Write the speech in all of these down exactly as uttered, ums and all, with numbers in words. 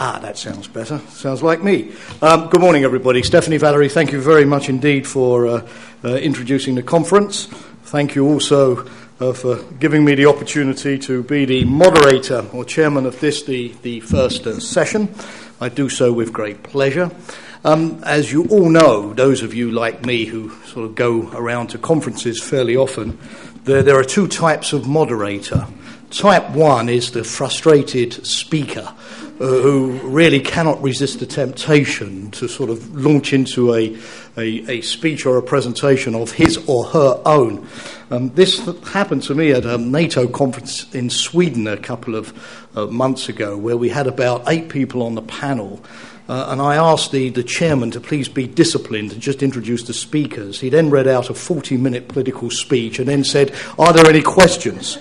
Ah, that sounds better. Sounds like me. Um, good morning, everybody. Stephanie Valery, thank you very much indeed for uh, uh, introducing the conference. Thank you also uh, for giving me the opportunity to be the moderator or chairman of this, the, the first uh, session. I do so with great pleasure. Um, as you all know, those of you like me who sort of go around to conferences fairly often, there, there are two types of moderator. Type one is the frustrated speaker uh, who really cannot resist the temptation to sort of launch into a, a, a speech or a presentation of his or her own. Um, this happened to me at a NATO conference in Sweden a couple of uh, months ago, where we had about eight people on the panel. Uh, and I asked the, the chairman to please be disciplined and just introduce the speakers. He then read out a forty-minute political speech and then said, "Are there any questions?"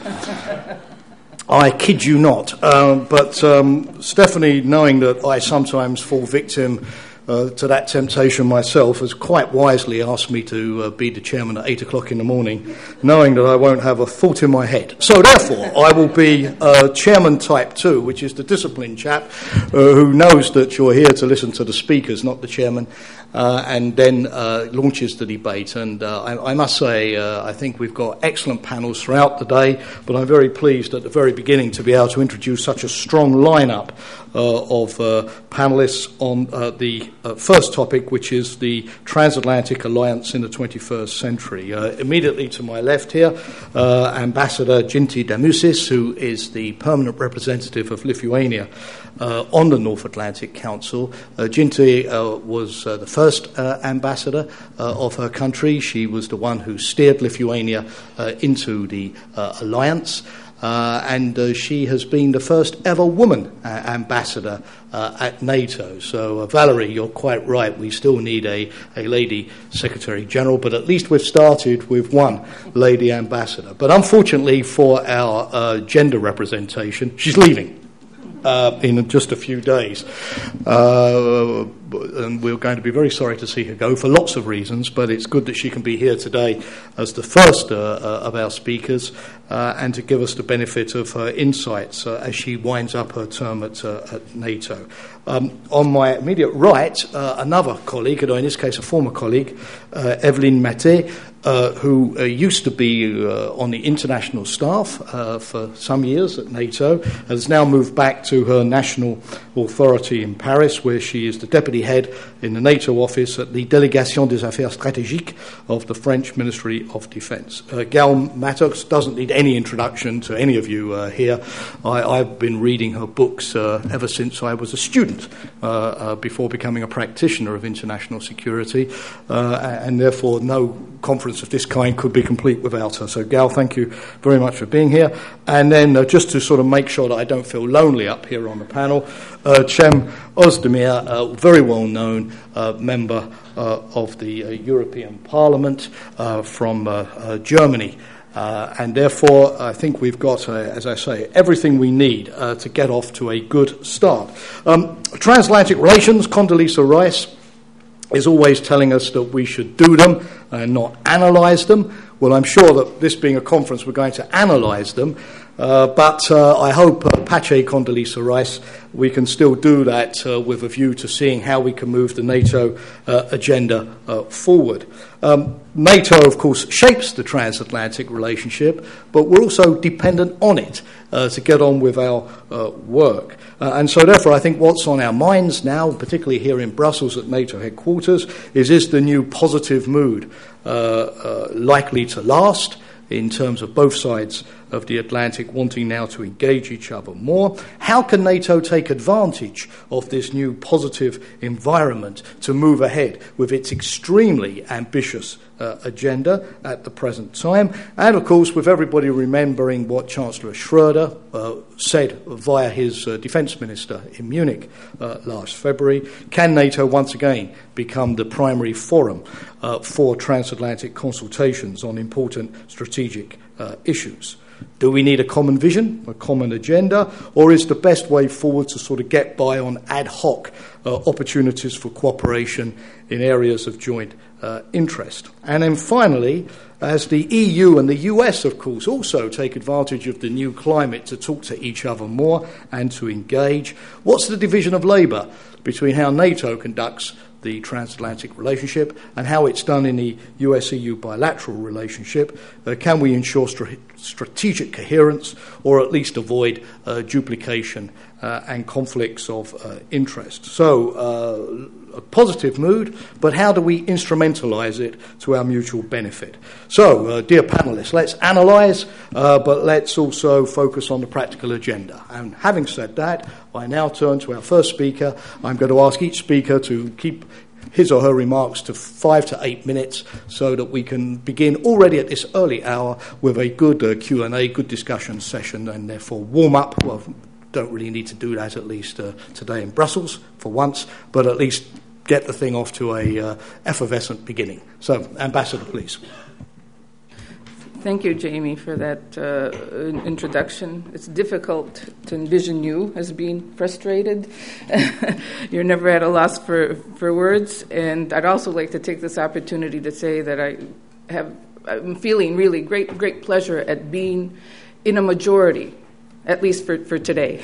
I kid you not. Uh, but um, Stephanie, knowing that I sometimes fall victim uh, to that temptation myself, has quite wisely asked me to uh, be the chairman at eight o'clock in the morning, knowing that I won't have a thought in my head. So therefore, I will be uh, chairman type two, which is the disciplined chap uh, who knows that you're here to listen to the speakers, not the chairman, uh, and then uh, launches the debate. And uh, I, I must say, uh, I think we've got excellent panels throughout the day, but I'm very pleased at the very beginning to be able to introduce such a strong lineup uh, of uh, panelists on uh, the uh, first topic, which is the Transatlantic Alliance in the twenty-first century. Uh, immediately to my left here, uh, Ambassador Ginti Damusis, who is the permanent representative of Lithuania uh, on the North Atlantic Council. Uh, Ginti uh, was uh, the first uh, ambassador uh, of her country. She was the one who steered Lithuania uh, into the uh, alliance. Uh, and uh, she has been the first ever woman uh, ambassador uh, at NATO. So, uh, Valerie, you're quite right. We still need a, a lady Secretary General, but at least we've started with one lady ambassador. But unfortunately for our uh, gender representation, she's leaving uh, in just a few days. Uh, and we're going to be very sorry to see her go for lots of reasons, but it's good that she can be here today as the first uh, uh, of our speakers uh, and to give us the benefit of her insights uh, as she winds up her term at, uh, at NATO. Um, on my immediate right, uh, another colleague, or in this case a former colleague, uh, Evelyn Maté, uh, who uh, used to be uh, on the international staff uh, for some years at NATO, has now moved back to her national authority in Paris, where she is the deputy head in the NATO office at the Délégation des Affaires Stratégiques of the French Ministry of Defence. Uh, Gal Mattox doesn't need any introduction to any of you uh, here. I, I've been reading her books uh, ever since I was a student, uh, uh, before becoming a practitioner of international security, uh, and therefore no conference of this kind could be complete without her. So, Gal, thank you very much for being here. And then, uh, just to sort of make sure that I don't feel lonely up here on the panel, uh, Cem Özdemir, a very well-known uh, member uh, of the uh, European Parliament uh, from uh, uh, Germany. Uh, and therefore, I think we've got, uh, as I say, everything we need uh, to get off to a good start. Um, transatlantic relations, Condoleezza Rice is always telling us that we should do them and not analyse them. Well, I'm sure that this being a conference, we're going to analyse them. Uh, but uh, I hope, uh, Pace Condoleezza Rice, we can still do that uh, with a view to seeing how we can move the NATO uh, agenda uh, forward. Um, NATO, of course, shapes the transatlantic relationship, but we're also dependent on it uh, to get on with our uh, work. Uh, and so, therefore, I think what's on our minds now, particularly here in Brussels at NATO headquarters, is is the new positive mood uh, uh, likely to last in terms of both sides of the Atlantic wanting now to engage each other more? How can NATO take advantage of this new positive environment to move ahead with its extremely ambitious uh, agenda at the present time? And, of course, with everybody remembering what Chancellor Schröder uh, said via his uh, defence minister in Munich uh, last February, can NATO once again become the primary forum uh, for transatlantic consultations on important strategic uh, issues? Do we need a common vision, a common agenda, or is the best way forward to sort of get by on ad hoc uh, opportunities for cooperation in areas of joint uh, interest? And then finally, as the E U and the U S, of course, also take advantage of the new climate to talk to each other more and to engage. What's the division of labour between how NATO conducts the transatlantic relationship and how it's done in the U S E U bilateral relationship? Uh, can we ensure str- strategic coherence or at least avoid uh, duplication uh, and conflicts of uh, interest? So, uh, a positive mood, but how do we instrumentalise it to our mutual benefit? So, uh, dear panellists, let's analyse, uh, but let's also focus on the practical agenda. And having said that, I now turn to our first speaker. I'm going to ask each speaker to keep his or her remarks to five to eight minutes so that we can begin already at this early hour with a good uh, Q and A, good discussion session, and therefore warm up. Well, don't really need to do that, at least uh, today in Brussels for once, but at least get the thing off to a uh, effervescent beginning. So, Ambassador, please. Thank you, Jamie, for that uh, introduction. It's difficult to envision you as being frustrated. You're never at a loss for, for words. And I'd also like to take this opportunity to say that I have, I'm feeling really great, great pleasure at being in a majority, at least for, for today.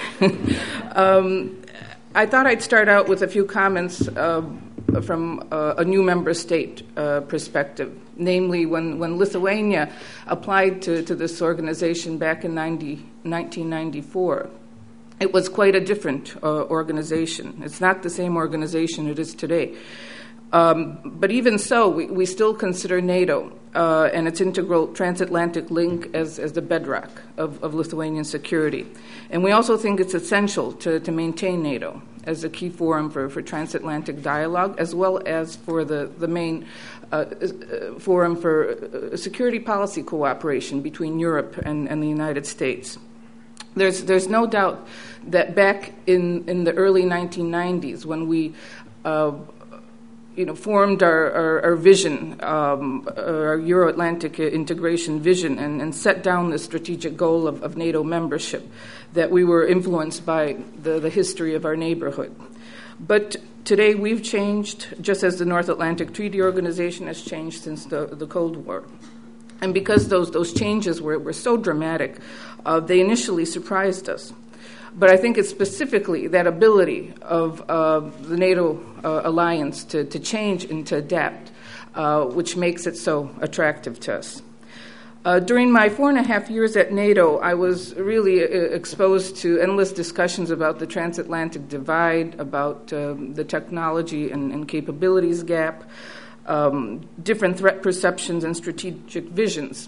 um, I thought I'd start out with a few comments uh, from uh, a new member state uh, perspective, namely when, when Lithuania applied to, to this organization back in nineteen ninety-four. It was quite a different uh, organization. It's not the same organization it is today. Um, but even so, we, we still consider NATO uh, and its integral transatlantic link as, as the bedrock of, of Lithuanian security. And we also think it's essential to, to maintain NATO as a key forum for, for transatlantic dialogue, as well as for the, the main uh, uh, forum for uh, security policy cooperation between Europe and, and the United States. There's, there's no doubt that back in, in the early nineteen nineties, when we uh, you know, formed our, our, our vision, um, our Euro-Atlantic integration vision, and, and set down the strategic goal of, of NATO membership, that we were influenced by the, the history of our neighborhood. But today we've changed, just as the North Atlantic Treaty Organization has changed since the, the Cold War. And because those, those changes were, were so dramatic, uh, they initially surprised us. But I think it's specifically that ability of uh, the NATO uh, alliance to, to change and to adapt, uh, which makes it so attractive to us. Uh, during my four and a half years at NATO, I was really uh, exposed to endless discussions about the transatlantic divide, about um, the technology and, and capabilities gap, um, different threat perceptions and strategic visions.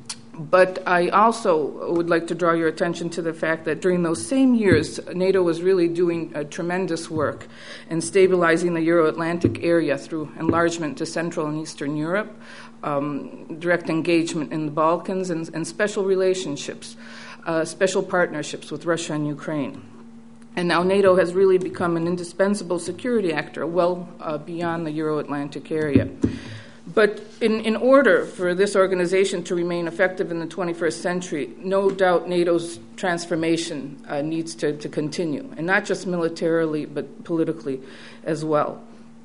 But I also would like to draw your attention to the fact that during those same years, NATO was really doing a tremendous work in stabilizing the Euro-Atlantic area through enlargement to Central and Eastern Europe, um, direct engagement in the Balkans, and, and special relationships, uh, special partnerships with Russia and Ukraine. And now NATO has really become an indispensable security actor well uh, beyond the Euro-Atlantic area. But in, in order for this organization to remain effective in the twenty-first century, no doubt NATO's transformation uh, needs to, to continue, and not just militarily, but politically as well.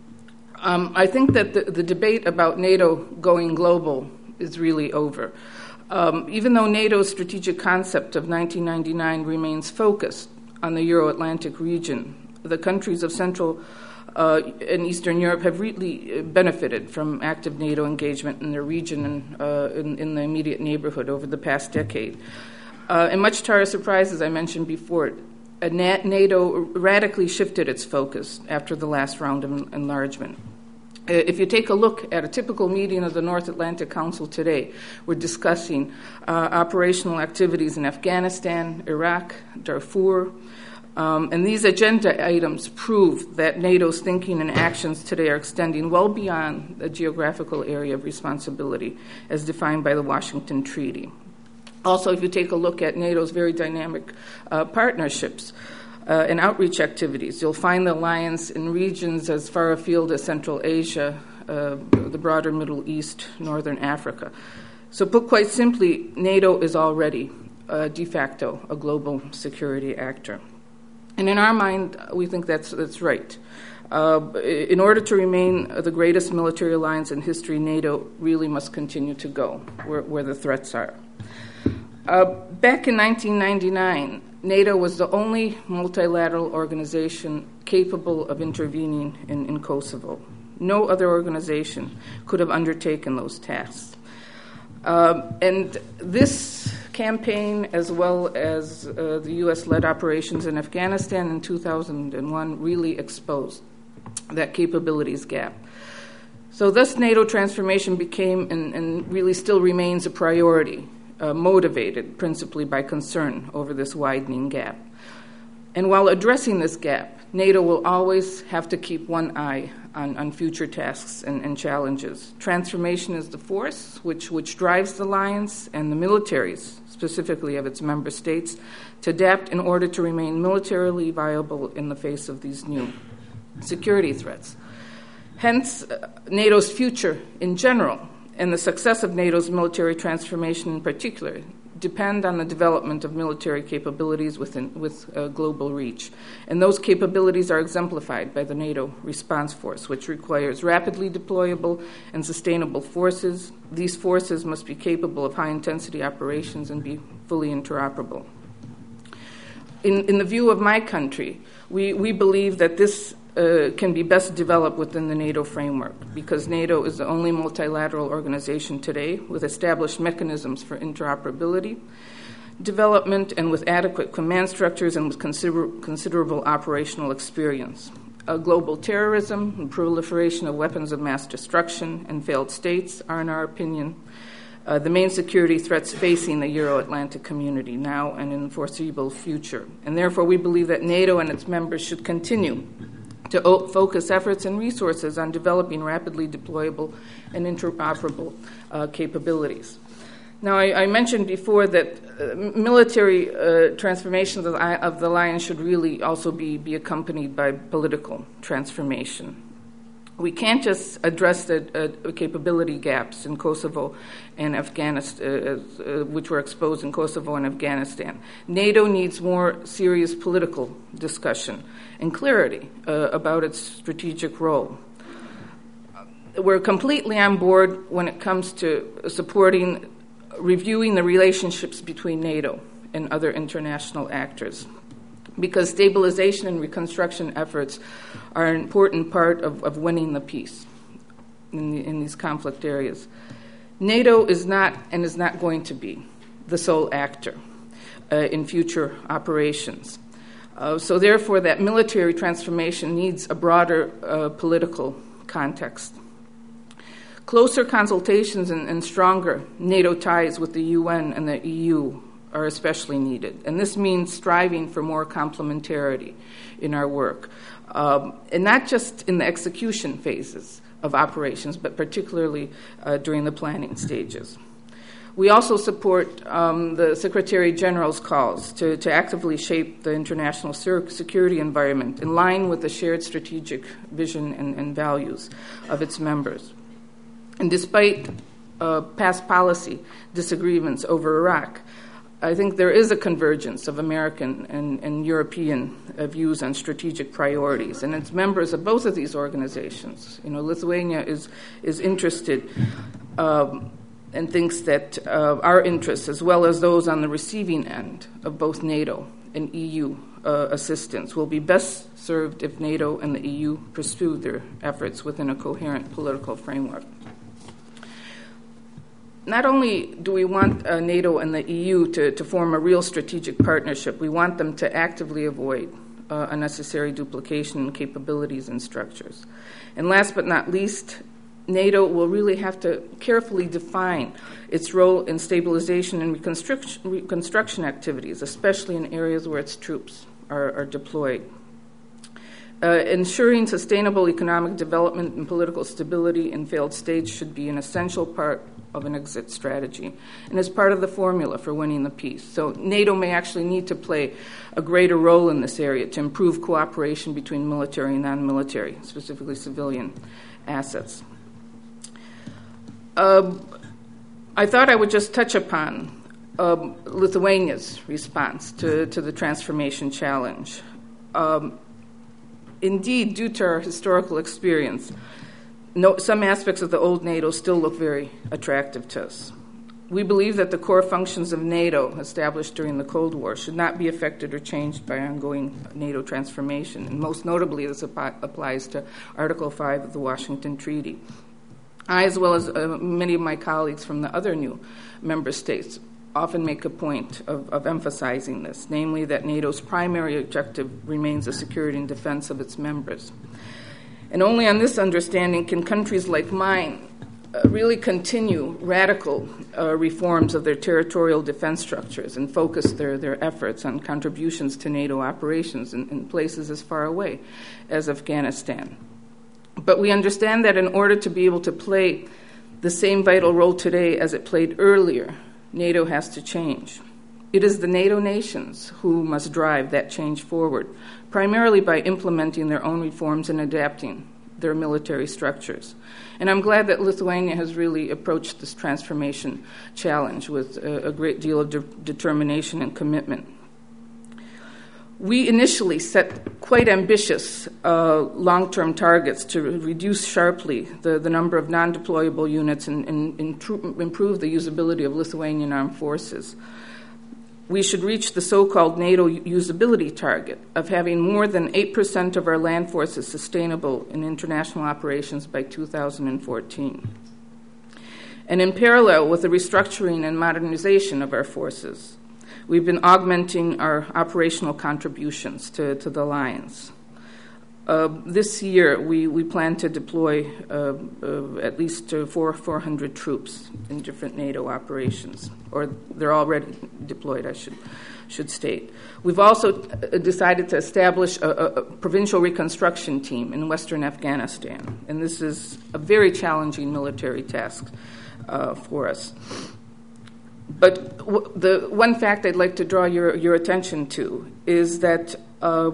Um, I think that the, the debate about NATO going global is really over. Um, even though NATO's strategic concept of nineteen ninety-nine remains focused on the Euro-Atlantic region, the countries of Central Uh, and Eastern Europe have really benefited from active NATO engagement in their region and uh, in, in the immediate neighborhood over the past decade. Uh, and much to our surprise, as I mentioned before, uh, NATO radically shifted its focus after the last round of enlargement. Uh, if you take a look at a typical meeting of the North Atlantic Council today, we're discussing uh, operational activities in Afghanistan, Iraq, Darfur. Um, and these agenda items prove that NATO's thinking and actions today are extending well beyond the geographical area of responsibility as defined by the Washington Treaty. Also, if you take a look at NATO's very dynamic uh, partnerships uh, and outreach activities, you'll find the alliance in regions as far afield as Central Asia, uh, the broader Middle East, Northern Africa. So put quite simply, NATO is already uh, de facto a global security actor. And in our mind, we think that's that's right. Uh, in order to remain the greatest military alliance in history, NATO really must continue to go where, where the threats are. Uh, back in nineteen ninety-nine, NATO was the only multilateral organization capable of intervening in, in Kosovo. No other organization could have undertaken those tasks. Uh, and this campaign, as well as uh, the U S-led operations in Afghanistan in two thousand one, really exposed that capabilities gap. So thus NATO transformation became and, and really still remains a priority, uh, motivated principally by concern over this widening gap. And while addressing this gap, NATO will always have to keep one eye on, on future tasks and, and challenges. Transformation is the force which, which drives the alliance and the militaries, specifically of its member states, to adapt in order to remain militarily viable in the face of these new security threats. Hence, uh, NATO's future in general and the success of NATO's military transformation in particular depend on the development of military capabilities within, with uh, global reach. And those capabilities are exemplified by the NATO response force, which requires rapidly deployable and sustainable forces. These forces must be capable of high-intensity operations and be fully interoperable. In, in the view of my country, we, we believe that this Uh, can be best developed within the NATO framework, because NATO is the only multilateral organization today with established mechanisms for interoperability, development, and with adequate command structures and with consider- considerable operational experience. Uh, global terrorism and proliferation of weapons of mass destruction and failed states are, in our opinion, uh, the main security threats facing the Euro-Atlantic community now and in the foreseeable future. And therefore, we believe that NATO and its members should continue to o- focus efforts and resources on developing rapidly deployable and interoperable uh, capabilities. Now, I, I mentioned before that uh, military uh, transformation of the, of the alliance should really also be, be accompanied by political transformation. We can't just address the uh, capability gaps in Kosovo and Afghanistan, uh, uh, which were exposed in Kosovo and Afghanistan. NATO needs more serious political discussion and clarity uh, about its strategic role. We're completely on board when it comes to supporting, reviewing the relationships between NATO and other international actors, because stabilization and reconstruction efforts are an important part of, of winning the peace in, the, in these conflict areas. NATO is not and is not going to be the sole actor uh, in future operations. Uh, so therefore, that military transformation needs a broader uh, political context. Closer consultations and, and stronger NATO ties with the U N and the E U are especially needed. And this means striving for more complementarity in our work, um, and not just in the execution phases of operations, but particularly uh, during the planning stages. We also support um, the Secretary General's calls to, to actively shape the international security environment in line with the shared strategic vision and, and values of its members. And despite uh, past policy disagreements over Iraq, I think there is a convergence of American and, and European uh, views on strategic priorities, and it's members of both of these organizations. You know, Lithuania is is interested um, and thinks that uh, our interests, as well as those on the receiving end of both NATO and E U uh, assistance, will be best served if NATO and the E U pursue their efforts within a coherent political framework. Not only do we want uh, NATO and the E U to, to form a real strategic partnership, we want them to actively avoid uh, unnecessary duplication in capabilities and structures. And last but not least, NATO will really have to carefully define its role in stabilization and reconstruction, reconstruction activities, especially in areas where its troops are, are deployed. Uh, ensuring sustainable economic development and political stability in failed states should be an essential part of an exit strategy and is part of the formula for winning the peace. So NATO may actually need to play a greater role in this area to improve cooperation between military and non-military, specifically civilian assets. Uh, I thought I would just touch upon uh, Lithuania's response to, to the transformation challenge. Um, Indeed, due to our historical experience, no, some aspects of the old NATO still look very attractive to us. We believe that the core functions of NATO, established during the Cold War, should not be affected or changed by ongoing NATO transformation. And most notably, this ap- applies to Article five of the Washington Treaty. I, as well as uh, many of my colleagues from the other new member states, often make a point of, of emphasizing this, namely that NATO's primary objective remains the security and defense of its members. And only on this understanding can countries like mine uh, really continue radical uh, reforms of their territorial defense structures and focus their, their efforts on contributions to NATO operations in, in places as far away as Afghanistan. But we understand that in order to be able to play the same vital role today as it played earlier, NATO has to change. It is the NATO nations who must drive that change forward, primarily by implementing their own reforms and adapting their military structures. And I'm glad that Lithuania has really approached this transformation challenge with a, a great deal of de- determination and commitment. We initially set quite ambitious uh, long-term targets to re- reduce sharply the, the number of non-deployable units and, and, and tr- improve the usability of Lithuanian armed forces. We should reach the so-called NATO usability target of having more than eight percent of our land forces sustainable in international operations by two thousand fourteen. And in parallel with the restructuring and modernization of our forces, we've been augmenting our operational contributions to, to the alliance. Uh, this year, we, we plan to deploy uh, uh, at least uh, four, 400 troops in different NATO operations, or they're already deployed, I should, should state. We've also decided to establish a, a provincial reconstruction team in western Afghanistan, and this is a very challenging military task uh, for us. But w- the one fact I'd like to draw your, your attention to is that uh,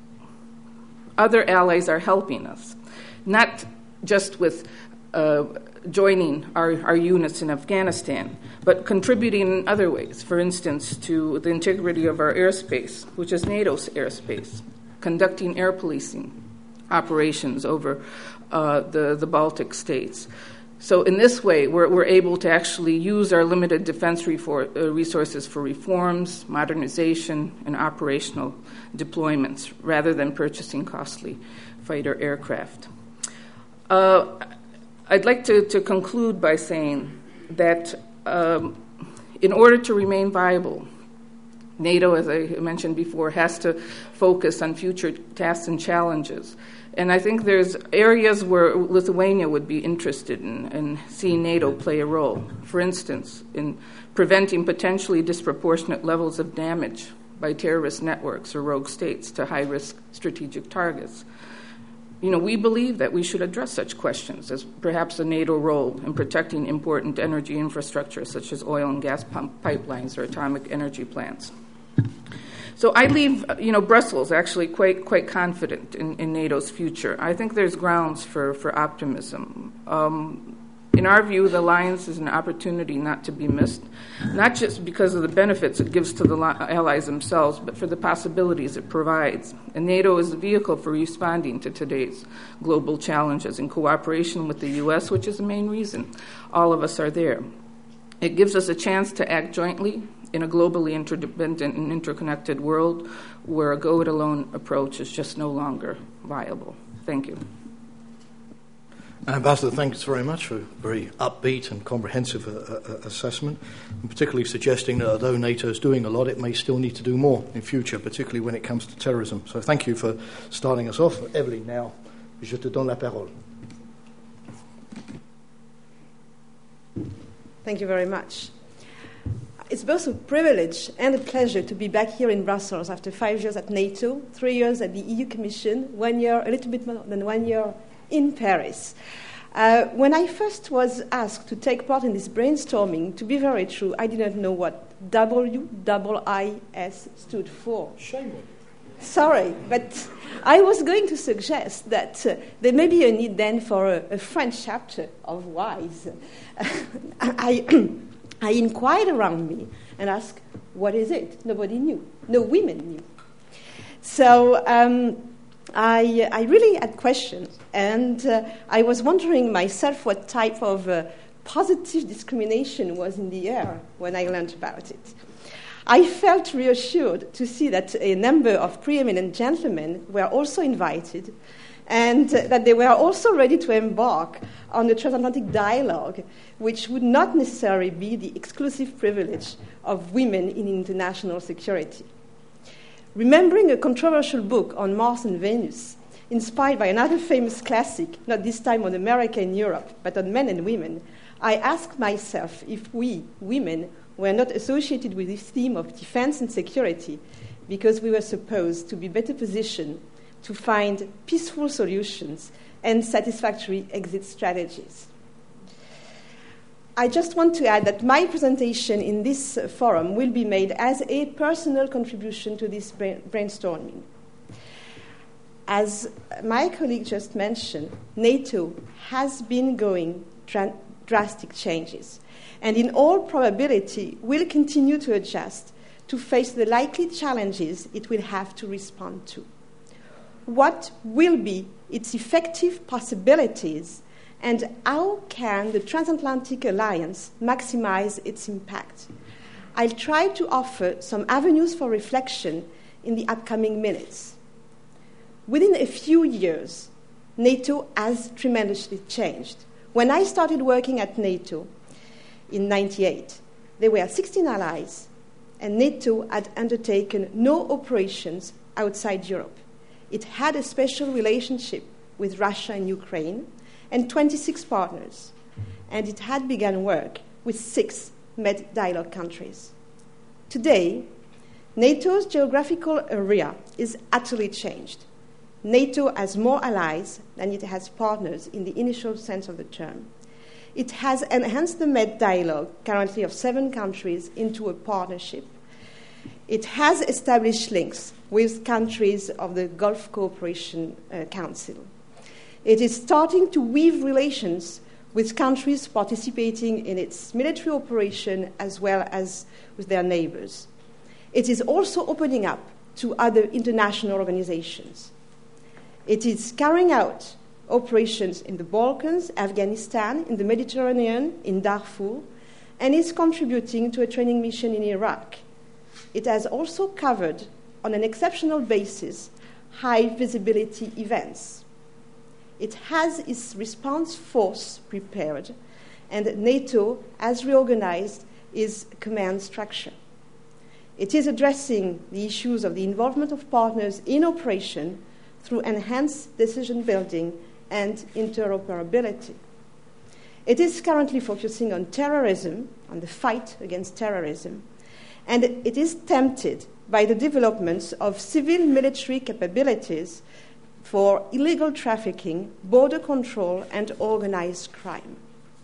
other allies are helping us, not just with uh, joining our, our units in Afghanistan, but contributing in other ways. For instance, to the integrity of our airspace, which is NATO's airspace, conducting air policing operations over uh, the, the Baltic states. So in this way, we're, we're able to actually use our limited defense refor- uh, resources for reforms, modernization, and operational deployments, rather than purchasing costly fighter aircraft. Uh, I'd like to, to conclude by saying that um, in order to remain viable, NATO, as I mentioned before, has to focus on future tasks and challenges. And I think there's areas where Lithuania would be interested in, in seeing NATO play a role. For instance, in preventing potentially disproportionate levels of damage by terrorist networks or rogue states to high-risk strategic targets. You know, we believe that we should address such questions as perhaps a NATO role in protecting important energy infrastructure such as oil and gas pump pipelines or atomic energy plants. So I leave, you know, Brussels actually quite quite confident in, in NATO's future. I think there's grounds for, for optimism. Um, in our view, the alliance is an opportunity not to be missed, not just because of the benefits it gives to the allies themselves, but for the possibilities it provides. And NATO is a vehicle for responding to today's global challenges in cooperation with the U S, which is the main reason all of us are there. It gives us a chance to act jointly in a globally interdependent and interconnected world where a go-it-alone approach is just no longer viable. Thank you. Ambassador, thanks very much for a very upbeat and comprehensive uh, uh, assessment, and particularly suggesting that although NATO is doing a lot, it may still need to do more in future, particularly when it comes to terrorism. So thank you for starting us off. Evelyn, now, je te donne la parole. Thank you very much. It's both a privilege and a pleasure to be back here in Brussels after five years at NATO, three years at the E U Commission, one year, a little bit more than one year in Paris. Uh, when I first was asked to take part in this brainstorming, to be very true, I didn't know what W I S stood for. Shame on you. Sorry, but I was going to suggest that uh, there may be a need then for a, a French chapter of WISE. I, I inquired around me and asked, what is it? Nobody knew. No women knew. So um, I, I really had questions, and uh, I was wondering myself what type of uh, positive discrimination was in the air when I learned about it. I felt reassured to see that a number of preeminent gentlemen were also invited, and uh, that they were also ready to embark on the transatlantic dialogue, which would not necessarily be the exclusive privilege of women in international security. Remembering a controversial book on Mars and Venus, inspired by another famous classic, not this time on America and Europe, but on men and women, I asked myself if we, women, were not associated with this theme of defense and security because we were supposed to be better positioned to find peaceful solutions and satisfactory exit strategies. I just want to add that my presentation in this forum will be made as a personal contribution to this brainstorming. As my colleague just mentioned, NATO has been going tra- drastic changes, and in all probability will continue to adjust to face the likely challenges it will have to respond to. What will be its effective possibilities, and how can the transatlantic alliance maximize its impact? I'll try to offer some avenues for reflection in the upcoming minutes. Within a few years, NATO has tremendously changed. When I started working at NATO in ninety-eight, there were sixteen allies, and NATO had undertaken no operations outside Europe. It had a special relationship with Russia and Ukraine, and twenty-six partners, and it had begun work with six Med dialogue countries. Today, NATO's geographical area is utterly changed. NATO has more allies than it has partners in the initial sense of the term. It has enhanced the Med dialogue, currently of seven countries, into a partnership. It has established links with countries of the Gulf Cooperation uh, Council. It is starting to weave relations with countries participating in its military operation as well as with their neighbors. It is also opening up to other international organizations. It is carrying out operations in the Balkans, Afghanistan, in the Mediterranean, in Darfur, and is contributing to a training mission in Iraq. It has also covered, on an exceptional basis, high visibility events. It has its response force prepared, and NATO has reorganized its command structure. It is addressing the issues of the involvement of partners in operation through enhanced decision building and interoperability. It is currently focusing on terrorism, on the fight against terrorism, and it is tempted by the developments of civil-military capabilities for illegal trafficking, border control, and organized crime.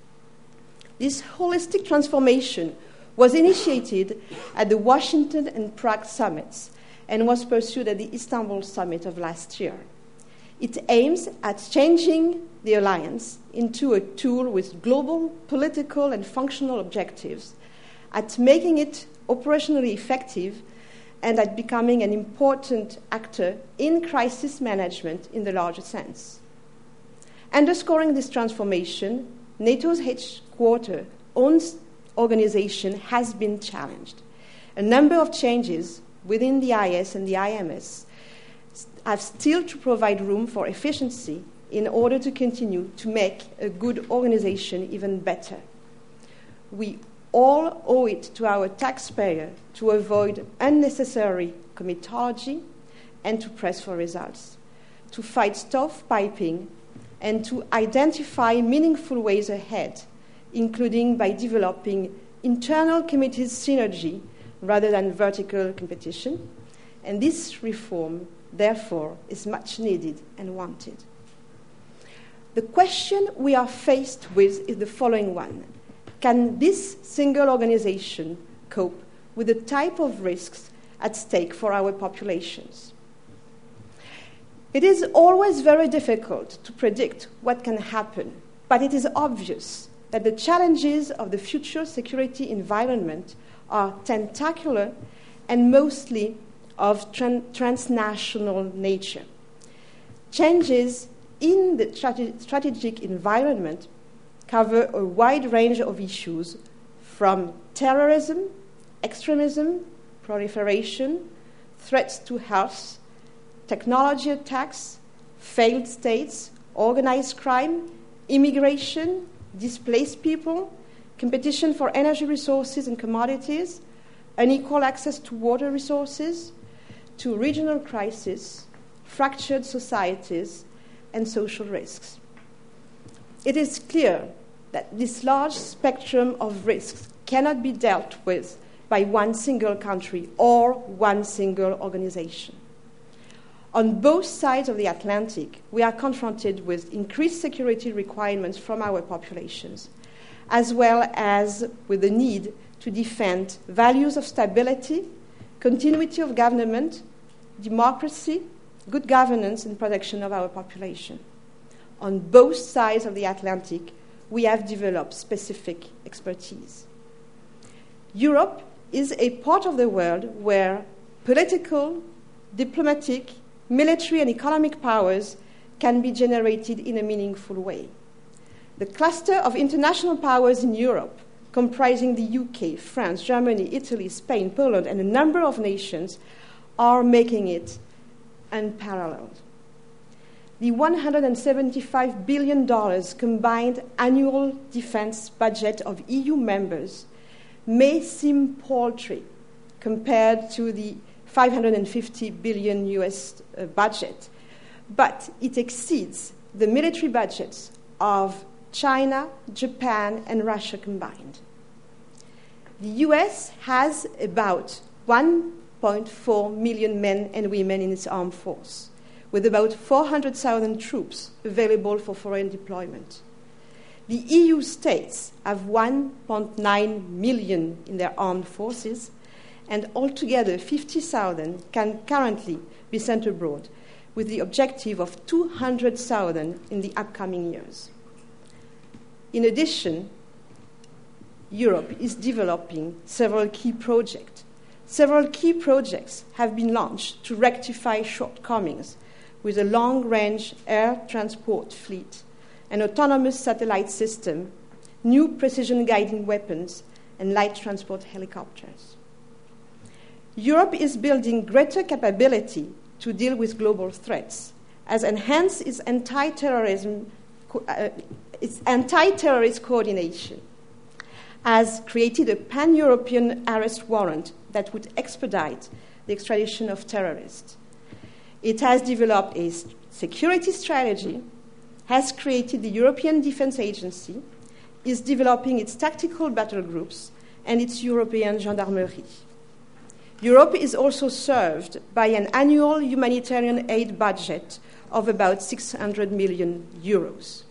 This holistic transformation was initiated at the Washington and Prague summits and was pursued at the Istanbul summit of last year. It aims at changing the alliance into a tool with global political and functional objectives, at making it operationally effective, and at becoming an important actor in crisis management in the larger sense. Underscoring this transformation, NATO's headquarters own organization has been challenged. A number of changes within the I S and the I M S have still to provide room for efficiency in order to continue to make a good organization even better. We all owe it to our taxpayer to avoid unnecessary comitology and to press for results, to fight stovepiping, and to identify meaningful ways ahead, including by developing internal committees synergy rather than vertical competition. And this reform, therefore, is much needed and wanted. The question we are faced with is the following one. Can this single organization cope with the type of risks at stake for our populations? It is always very difficult to predict what can happen, but it is obvious that the challenges of the future security environment are tentacular and mostly of tran- transnational nature. Changes in the strate- strategic environment cover a wide range of issues from terrorism, extremism, proliferation, threats to health, technology attacks, failed states, organized crime, immigration, displaced people, competition for energy resources and commodities, unequal access to water resources, to regional crises, fractured societies, and social risks. It is clear that this large spectrum of risks cannot be dealt with by one single country or one single organization. On both sides of the Atlantic, we are confronted with increased security requirements from our populations, as well as with the need to defend values of stability, continuity of government, democracy, good governance, and protection of our population. On both sides of the Atlantic, we have developed specific expertise. Europe is a part of the world where political, diplomatic, military, and economic powers can be generated in a meaningful way. The cluster of international powers in Europe, comprising the U K, France, Germany, Italy, Spain, Poland, and a number of nations, are making it unparalleled. The one hundred seventy-five billion dollars combined annual defense budget of E U members may seem paltry compared to the five hundred fifty billion U S uh, budget, but it exceeds the military budgets of China, Japan, and Russia combined. The U S has about one point four million men and women in its armed force, with about four hundred thousand troops available for foreign deployment. The E U states have one point nine million in their armed forces, and altogether fifty thousand can currently be sent abroad, with the objective of two hundred thousand in the upcoming years. In addition, Europe is developing several key projects. Several key projects have been launched to rectify shortcomings with a long-range air transport fleet, an autonomous satellite system, new precision guiding weapons, and light transport helicopters. Europe is building greater capability to deal with global threats, as enhance its anti-terrorism, uh, its anti-terrorist coordination, has created a pan-European arrest warrant that would expedite the extradition of terrorists. It has developed a security strategy, has created the European Defence Agency, is developing its tactical battle groups, and its European gendarmerie. Europe is also served by an annual humanitarian aid budget of about six hundred million euros.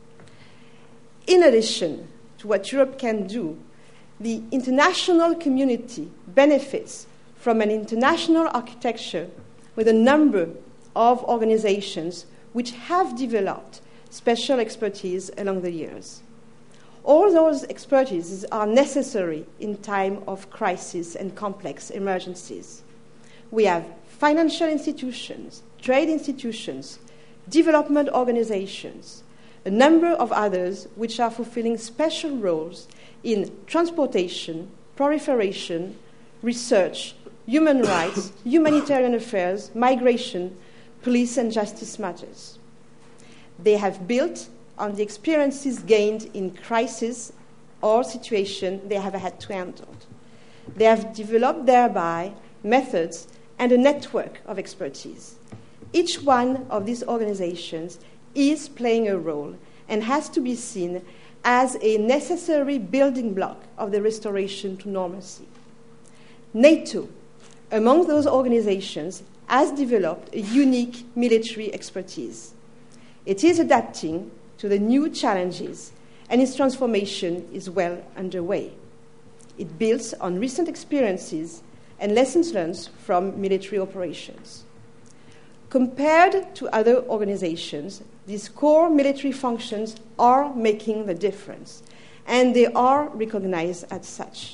In addition to what Europe can do, the international community benefits from an international architecture with a number of organizations which have developed special expertise along the years. All those expertises are necessary in time of crisis and complex emergencies. We have financial institutions, trade institutions, development organizations, a number of others which are fulfilling special roles in transportation, proliferation, research, human rights, humanitarian affairs, migration, police and justice matters. They have built on the experiences gained in crisis or situation they have had to handle. They have developed thereby methods and a network of expertise. Each one of these organizations is playing a role and has to be seen as a necessary building block of the restoration to normalcy. NATO, among those organizations, has developed a unique military expertise. It is adapting to the new challenges, and its transformation is well underway. It builds on recent experiences and lessons learned from military operations. Compared to other organizations, these core military functions are making the difference, and they are recognized as such.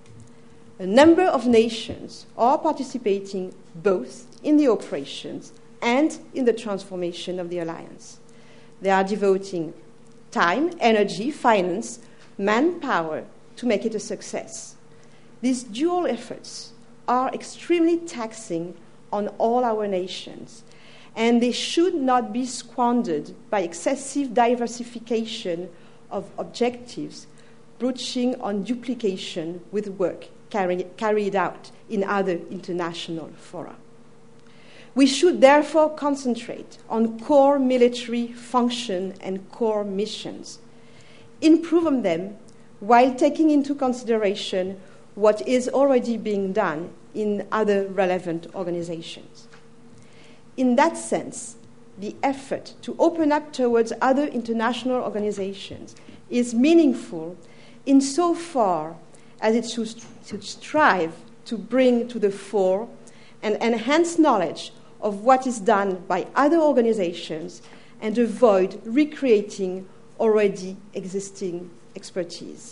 A number of nations are participating both in the operations and in the transformation of the alliance. They are devoting time, energy, finance, manpower to make it a success. These dual efforts are extremely taxing on all our nations, and they should not be squandered by excessive diversification of objectives, broaching on duplication with work carry, carried out in other international fora. We should therefore concentrate on core military function and core missions, improve on them while taking into consideration what is already being done in other relevant organizations. In that sense, the effort to open up towards other international organizations is meaningful insofar as it should, should strive to bring to the fore and enhance knowledge of what is done by other organizations and avoid recreating already existing expertise.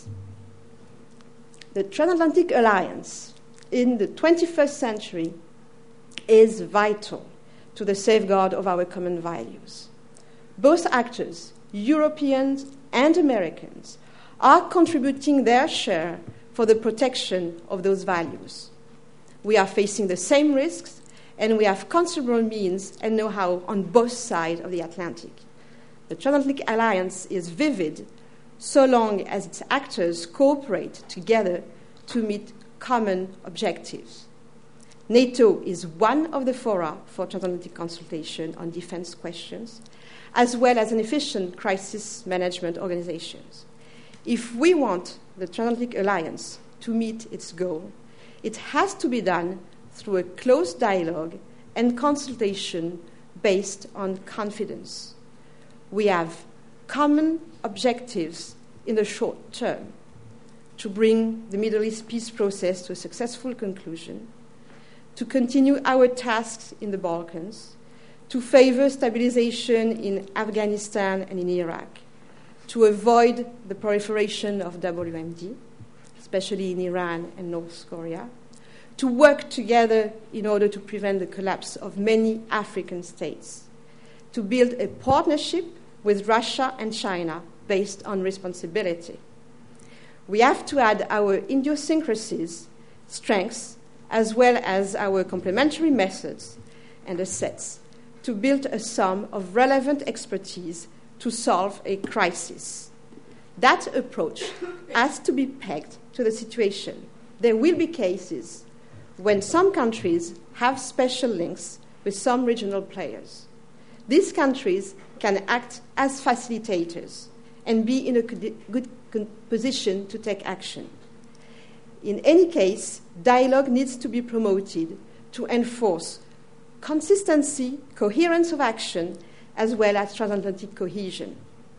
The Transatlantic Alliance in the twenty-first century is vital to the safeguard of our common values. Both actors, Europeans and Americans, are contributing their share for the protection of those values. We are facing the same risks, and we have considerable means and know-how on both sides of the Atlantic. The Transatlantic Alliance is vivid so long as its actors cooperate together to meet common objectives. NATO is one of the fora for transatlantic consultation on defense questions, as well as an efficient crisis management organization. If we want the Transatlantic Alliance to meet its goal, it has to be done through a close dialogue and consultation based on confidence. We have common objectives in the short term: to bring the Middle East peace process to a successful conclusion, to continue our tasks in the Balkans, to favor stabilization in Afghanistan and in Iraq, to avoid the proliferation of W M D, especially in Iran and North Korea, to work together in order to prevent the collapse of many African states, to build a partnership with Russia and China based on responsibility. We have to add our idiosyncrasies, strengths, as well as our complementary methods and assets to build a sum of relevant expertise to solve a crisis. That approach has to be pegged to the situation. There will be cases when some countries have special links with some regional players. These countries can act as facilitators and be in a good position to take action. In any case, dialogue needs to be promoted to enforce consistency, coherence of action, as well as transatlantic cohesion.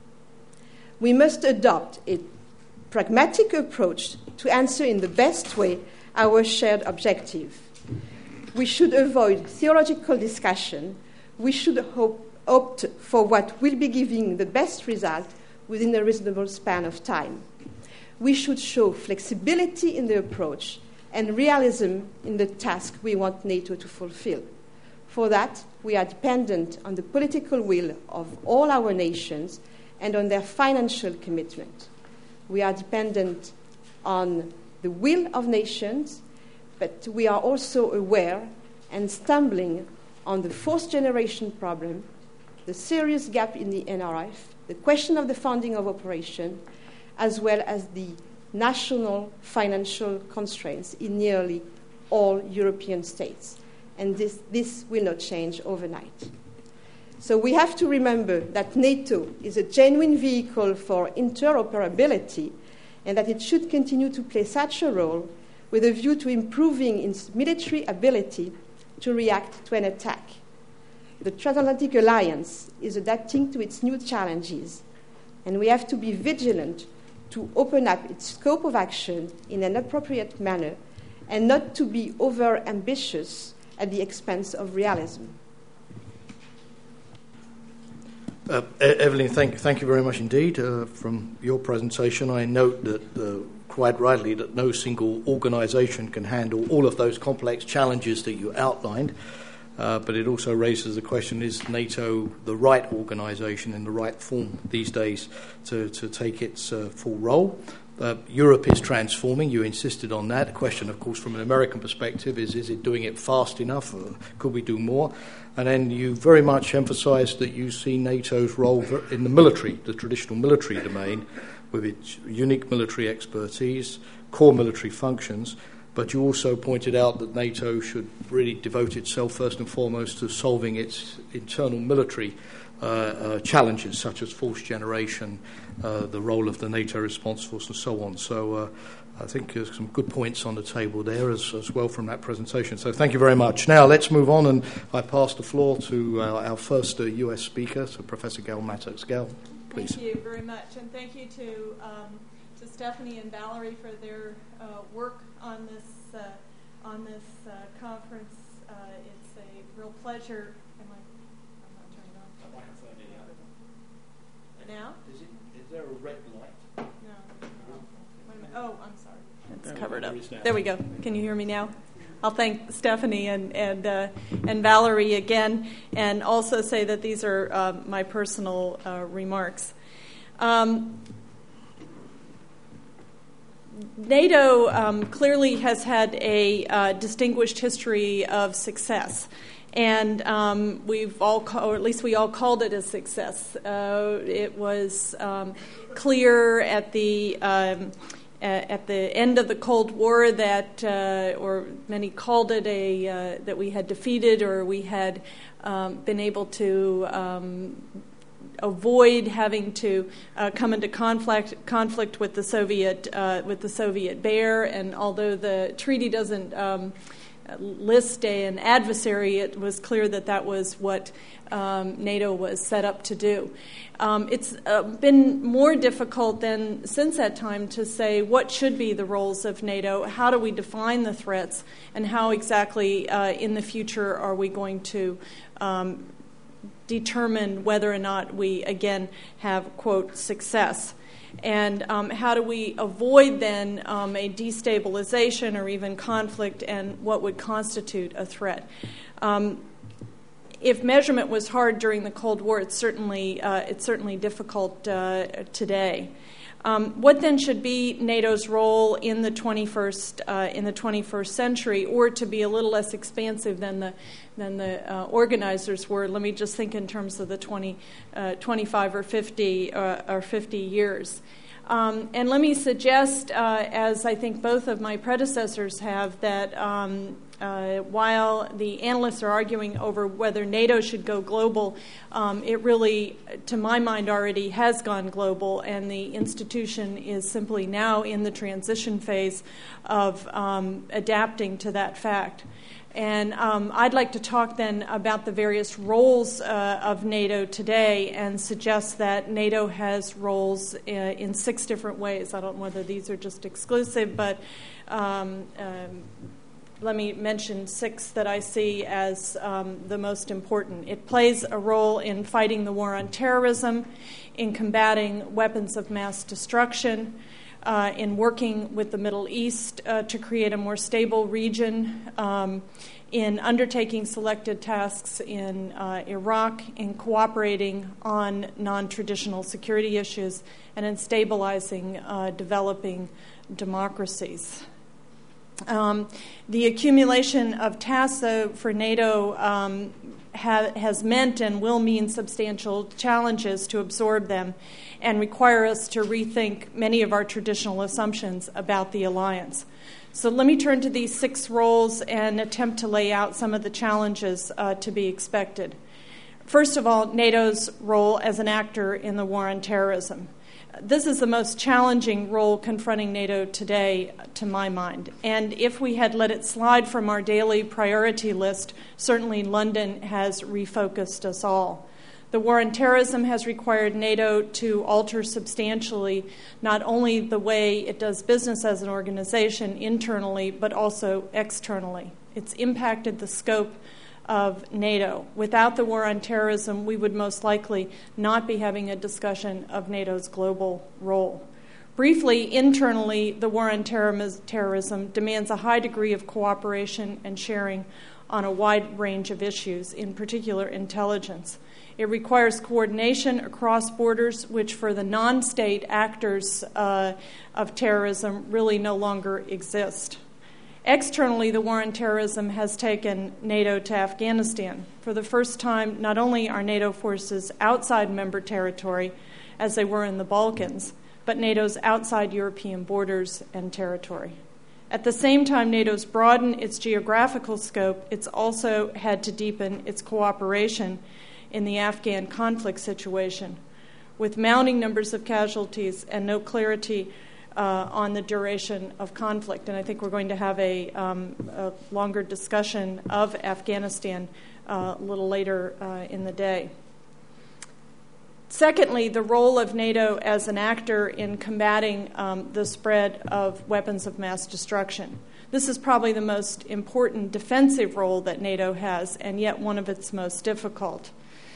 We must adopt a pragmatic approach to answer in the best way our shared objective. We should avoid theological discussion. We should hope, opt for what will be giving the best result within a reasonable span of time. We should show flexibility in the approach and realism in the task we want NATO to fulfill. For that, we are dependent on the political will of all our nations and on their financial commitment. We are dependent on the will of nations, but we are also aware and stumbling on the fourth generation problem, the serious gap in the N R F, the question of the funding of operation, as well as the national financial constraints in nearly all European states. And this, this will not change overnight. So we have to remember that NATO is a genuine vehicle for interoperability and that it should continue to play such a role with a view to improving its military ability to react to an attack. The Transatlantic Alliance is adapting to its new challenges, and we have to be vigilant to open up its scope of action in an appropriate manner and not to be over-ambitious at the expense of realism. Uh, Evelyn, thank, thank you very much indeed uh, from your presentation. I note that uh, quite rightly that no single organisation can handle all of those complex challenges that you outlined. Uh, but it also raises the question, is NATO the right organisation in the right form these days to, to take its uh, full role? Uh, Europe is transforming. You insisted on that. The question, of course, from an American perspective is, is it doing it fast enough? Or could we do more? And then you very much emphasised that you see NATO's role in the military, the traditional military domain, with its unique military expertise, core military functions. But you also pointed out that NATO should really devote itself first and foremost to solving its internal military uh, uh, challenges, such as force generation, uh, the role of the NATO response force, and so on. So uh, I think there's some good points on the table there as, as well from that presentation. So thank you very much. Now let's move on, and I pass the floor to uh, our first uh, U S speaker, so Professor Gail Mattox. Gail, please. Thank you very much, and thank you to um, to Stephanie and Valerie for their uh, work on this uh, on this uh, conference. Uh, it's a real pleasure. Am I? I'm not turning on. Now? Is, it, is there a red light? No. Wait a minute. Oh, I'm sorry. It's covered up. There we go. Can you hear me now? I'll thank Stephanie and and uh, and Valerie again, and also say that these are uh, my personal uh, remarks. Um, NATO um, clearly has had a uh, distinguished history of success, and um, we've all, ca- or at least we all called it a success. Uh, it was um, clear at the um, at the end of the Cold War that, uh, or many called it a uh, that we had defeated, or we had um, been able to Um, avoid having to uh, come into conflict conflict with the Soviet uh, with the Soviet bear. And although the treaty doesn't um, list a, an adversary, it was clear that that was what um, NATO was set up to do. Um, it's uh, been more difficult than since that time to say what should be the roles of NATO, how do we define the threats, and how exactly uh, in the future are we going to um, determine whether or not we, again, have, quote, success. And um, how do we avoid, then, um, a destabilization or even conflict, and what would constitute a threat? Um, if measurement was hard during the Cold War, it's certainly, uh, it's certainly difficult uh, today. Um, what then should be NATO's role in the twenty-first uh, in the twenty-first century, or to be a little less expansive than the than the uh, organizers were? Let me just think in terms of the twenty, uh, twenty-five or fifty uh, or fifty years. Um, and let me suggest, uh, as I think both of my predecessors have, that um, uh, while the analysts are arguing over whether NATO should go global, um, it really, to my mind, already has gone global, and the institution is simply now in the transition phase of um, adapting to that fact. And um, I'd like to talk then about the various roles uh, of NATO today, and suggest that NATO has roles uh, in six different ways. I don't know whether these are just exclusive, but um, um, let me mention six that I see as um, the most important. It plays a role in fighting the war on terrorism, in combating weapons of mass destruction, Uh, in working with the Middle East uh, to create a more stable region, um, in undertaking selected tasks in uh, Iraq, in cooperating on non-traditional security issues, and in stabilizing uh, developing democracies. Um, the accumulation of tasks, though, for NATO um, ha- has meant and will mean substantial challenges to absorb them, and require us to rethink many of our traditional assumptions about the alliance. So let me turn to these six roles and attempt to lay out some of the challenges uh, to be expected. First of all, NATO's role as an actor in the war on terrorism. This is the most challenging role confronting NATO today, to my mind. And if we had let it slide from our daily priority list, certainly London has refocused us all. The war on terrorism has required NATO to alter substantially not only the way it does business as an organization internally, but also externally. It's impacted the scope of NATO. Without the war on terrorism, we would most likely not be having a discussion of NATO's global role. Briefly, internally, the war on terrorism demands a high degree of cooperation and sharing on a wide range of issues, in particular intelligence. It requires coordination across borders, which for the non-state actors uh, of terrorism really no longer exist. Externally, the war on terrorism has taken NATO to Afghanistan. For the first time, not only are NATO forces outside member territory, as they were in the Balkans, but NATO's outside European borders and territory. At the same time NATO's broadened its geographical scope, it's also had to deepen its cooperation in the Afghan conflict situation, with mounting numbers of casualties and no clarity uh, on the duration of conflict. And I think we're going to have a, um, a longer discussion of Afghanistan uh, a little later uh, in the day. Secondly, the role of NATO as an actor in combating um, the spread of weapons of mass destruction. This is probably the most important defensive role that NATO has, and yet one of its most difficult.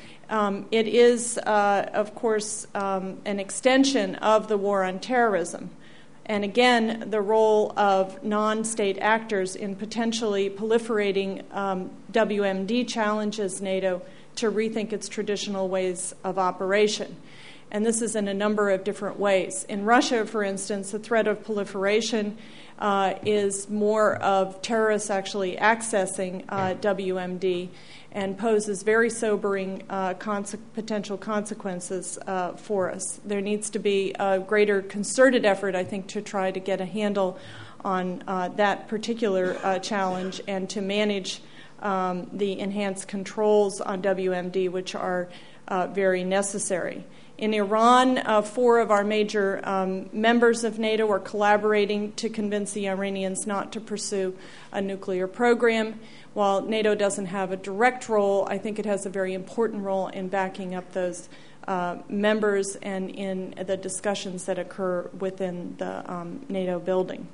Um, it is, uh, of course, um, an extension of the war on terrorism. And again, the role of non-state actors in potentially proliferating um, W M D challenges NATO to rethink its traditional ways of operation. And this is in a number of different ways. In Russia, for instance, the threat of proliferation uh, is more of terrorists actually accessing uh, W M D and poses very sobering uh, conse- potential consequences uh, for us. There needs to be a greater concerted effort, I think, to try to get a handle on uh, that particular uh, challenge and to manage um, the enhanced controls on W M D, which are uh, very necessary. In Iran, uh, four of our major um, members of NATO are collaborating to convince the Iranians not to pursue a nuclear program. While NATO doesn't have a direct role, I think it has a very important role in backing up those uh, members and in the discussions that occur within the um, NATO building.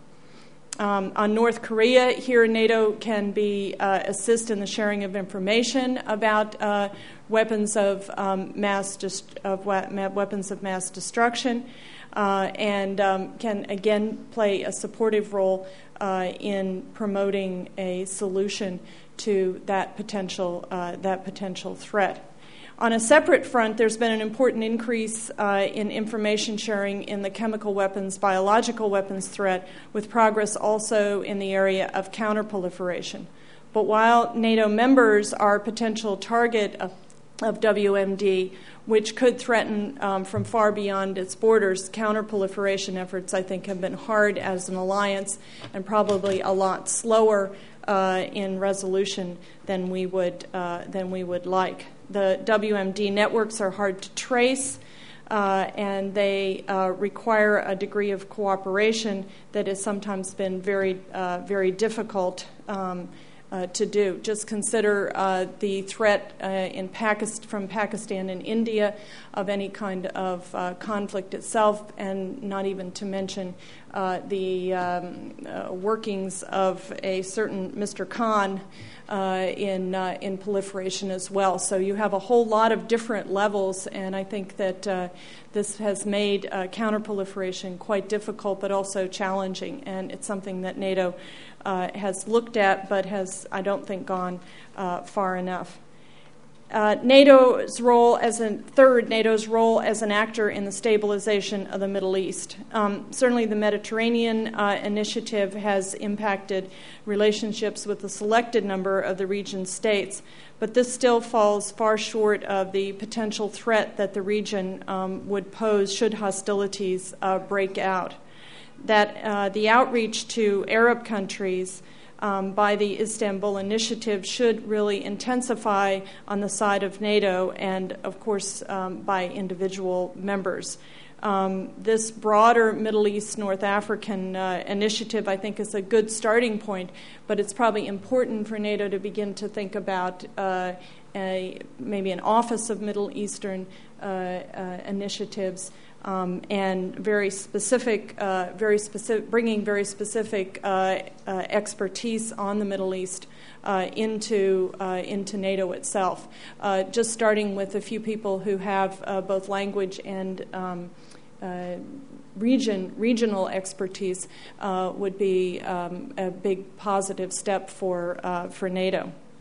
Um, on North Korea, here NATO can be uh, assist in the sharing of information about uh, weapons of um, mass dist- of wa- ma- weapons of mass destruction, uh, and um, can again play a supportive role uh, in promoting a solution to that potential uh, that potential threat. On a separate front, there's been an important increase uh, in information sharing in the chemical weapons, biological weapons threat, with progress also in the area of counterproliferation. But while NATO members are a potential target of, of W M D, which could threaten um, from far beyond its borders, counterproliferation efforts, I think, have been hard as an alliance and probably a lot slower uh, in resolution than we would uh, than we would like. The W M D networks are hard to trace, uh, and they uh, require a degree of cooperation that has sometimes been very, uh, very difficult um, uh, to do. Just consider uh, the threat uh, in Pakistan, from Pakistan and India of any kind of uh, conflict itself, and not even to mention uh, the um, uh, workings of a certain Mister Khan Uh, in uh, in proliferation as well. So you have a whole lot of different levels, and I think that uh, this has made uh, counterproliferation quite difficult but also challenging, and it's something that NATO uh, has looked at but has, I don't think, gone uh, far enough. Uh, NATO's role as a third, NATO's role as an actor in the stabilization of the Middle East. Um, certainly, the Mediterranean uh, initiative has impacted relationships with a selected number of the region's states, but this still falls far short of the potential threat that the region um, would pose should hostilities uh, break out. That uh, the outreach to Arab countries Um, by the Istanbul Initiative should really intensify on the side of NATO and, of course, um, by individual members. Um, this broader Middle East, North African uh, initiative, I think, is a good starting point, but it's probably important for NATO to begin to think about uh, a, maybe an Office of Middle Eastern uh, uh, initiatives. Um, and very specific, uh, very specific, bringing very specific uh, uh, expertise on the Middle East uh, into uh, into NATO itself. Uh, just starting with a few people who have uh, both language and um, uh, region regional expertise uh, would be um, a big positive step for uh, for NATO.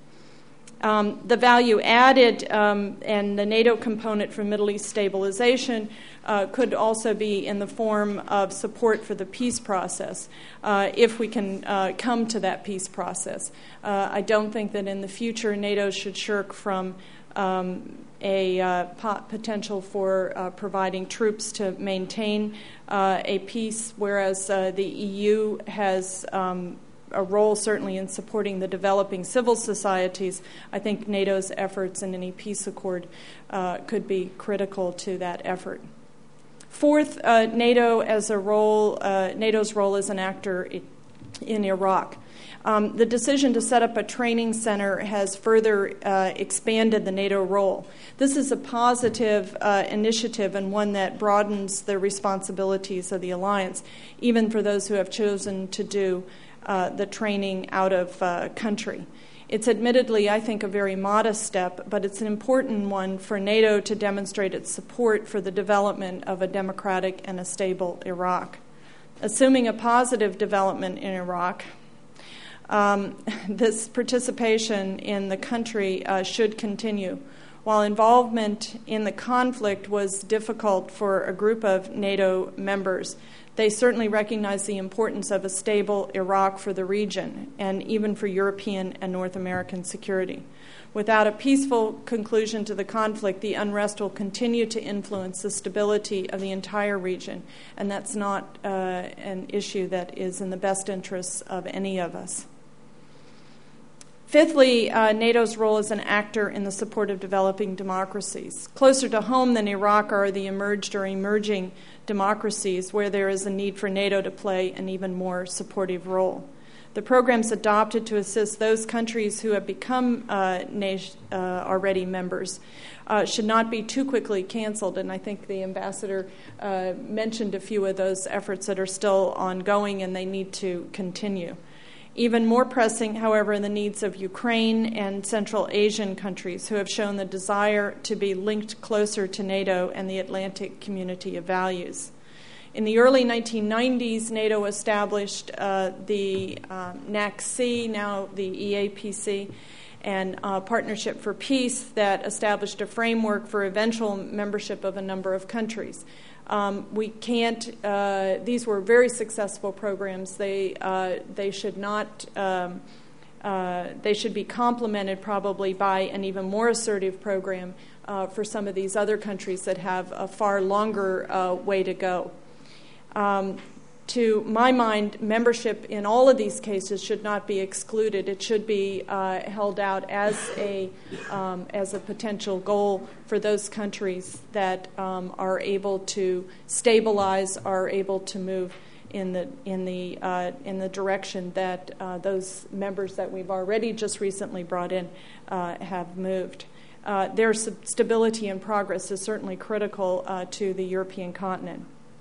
Um, the value added um, and the NATO component for Middle East stabilization uh, could also be in the form of support for the peace process, uh, if we can uh, come to that peace process. Uh, I don't think that in the future NATO should shirk from um, a uh, pot- potential for uh, providing troops to maintain uh, a peace, whereas uh, the E U has um, a role certainly in supporting the developing civil societies. I think NATO's efforts in any peace accord uh, could be critical to that effort. Fourth, uh, NATO as a role, uh, NATO's role as an actor in Iraq. Um, the decision to set up a training center has further uh, expanded the NATO role. This is a positive uh, initiative and one that broadens the responsibilities of the alliance, even for those who have chosen to do Uh, the training out of uh, country. It's admittedly, I think, a very modest step, but it's an important one for NATO to demonstrate its support for the development of a democratic and a stable Iraq. Assuming a positive development in Iraq, um, this participation in the country uh, should continue. While involvement in the conflict was difficult for a group of NATO members, they certainly recognize the importance of a stable Iraq for the region and even for European and North American security. Without a peaceful conclusion to the conflict, the unrest will continue to influence the stability of the entire region, and that's not uh, an issue that is in the best interests of any of us. Fifthly, uh, NATO's role as an actor in the support of developing democracies. Closer to home than Iraq are the emerged or emerging democracies where there is a need for NATO to play an even more supportive role. The programs adopted to assist those countries who have become uh, nation, uh, already members uh, should not be too quickly canceled, and I think the ambassador uh, mentioned a few of those efforts that are still ongoing and they need to continue. Even more pressing, however, are the needs of Ukraine and Central Asian countries who have shown the desire to be linked closer to NATO and the Atlantic community of values. In the early nineteen nineties, NATO established uh, the uh, N A C C, now the E A P C, and uh, Partnership for Peace that established a framework for eventual membership of a number of countries. Um, we can't, uh, these were very successful programs. They uh, they should not, um, uh, they should be complemented probably by an even more assertive program uh, for some of these other countries that have a far longer uh, way to go. Um, to my mind, membership in all of these cases should not be excluded. It should be uh, held out as a um, as a potential goal for those countries that um, are able to stabilize, are able to move in the in the uh, in the direction that uh, those members that we've already just recently brought in uh, have moved. Uh, their stability and progress is certainly critical uh, to the European continent.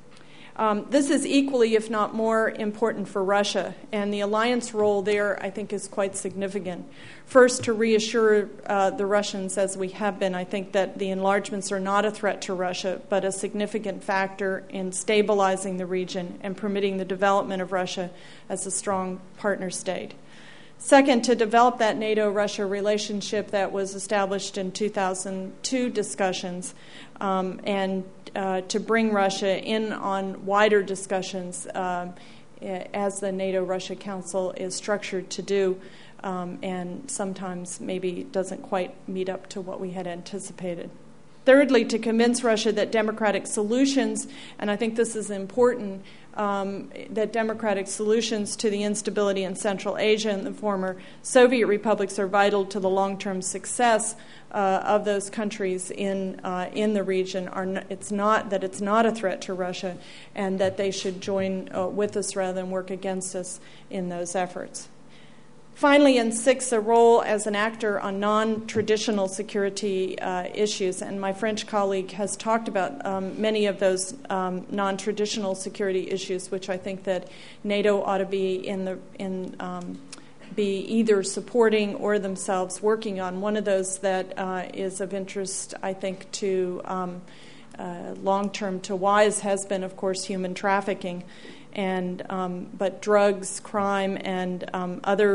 Um, this is equally, if not more, important for Russia, and the alliance role there, I think, is quite significant. First, to reassure uh, the Russians, as we have been, I think that the enlargements are not a threat to Russia, but a significant factor in stabilizing the region and permitting the development of Russia as a strong partner state. Second, to develop that NATO-Russia relationship that was established in two thousand two discussions um, and uh, to bring Russia in on wider discussions um, as the NATO-Russia Council is structured to do um, and sometimes maybe doesn't quite meet up to what we had anticipated. Thirdly, to convince Russia that democratic solutions, and I think this is important, um, that democratic solutions to the instability in Central Asia and the former Soviet republics are vital to the long-term success uh, of those countries in uh, in the region. Are n- it's not that it's not a threat to Russia, and that they should join uh, with us rather than work against us in those efforts. Finally, and sixth, a role as an actor on non-traditional security uh, issues. And my French colleague has talked about um, many of those um, non-traditional security issues, which I think that NATO ought to be in the in um, be either supporting or themselves working on. One of those that uh, is of interest, I think, to um, uh, long-term to WISE has been, of course, human trafficking, and um, but drugs, crime, and um, other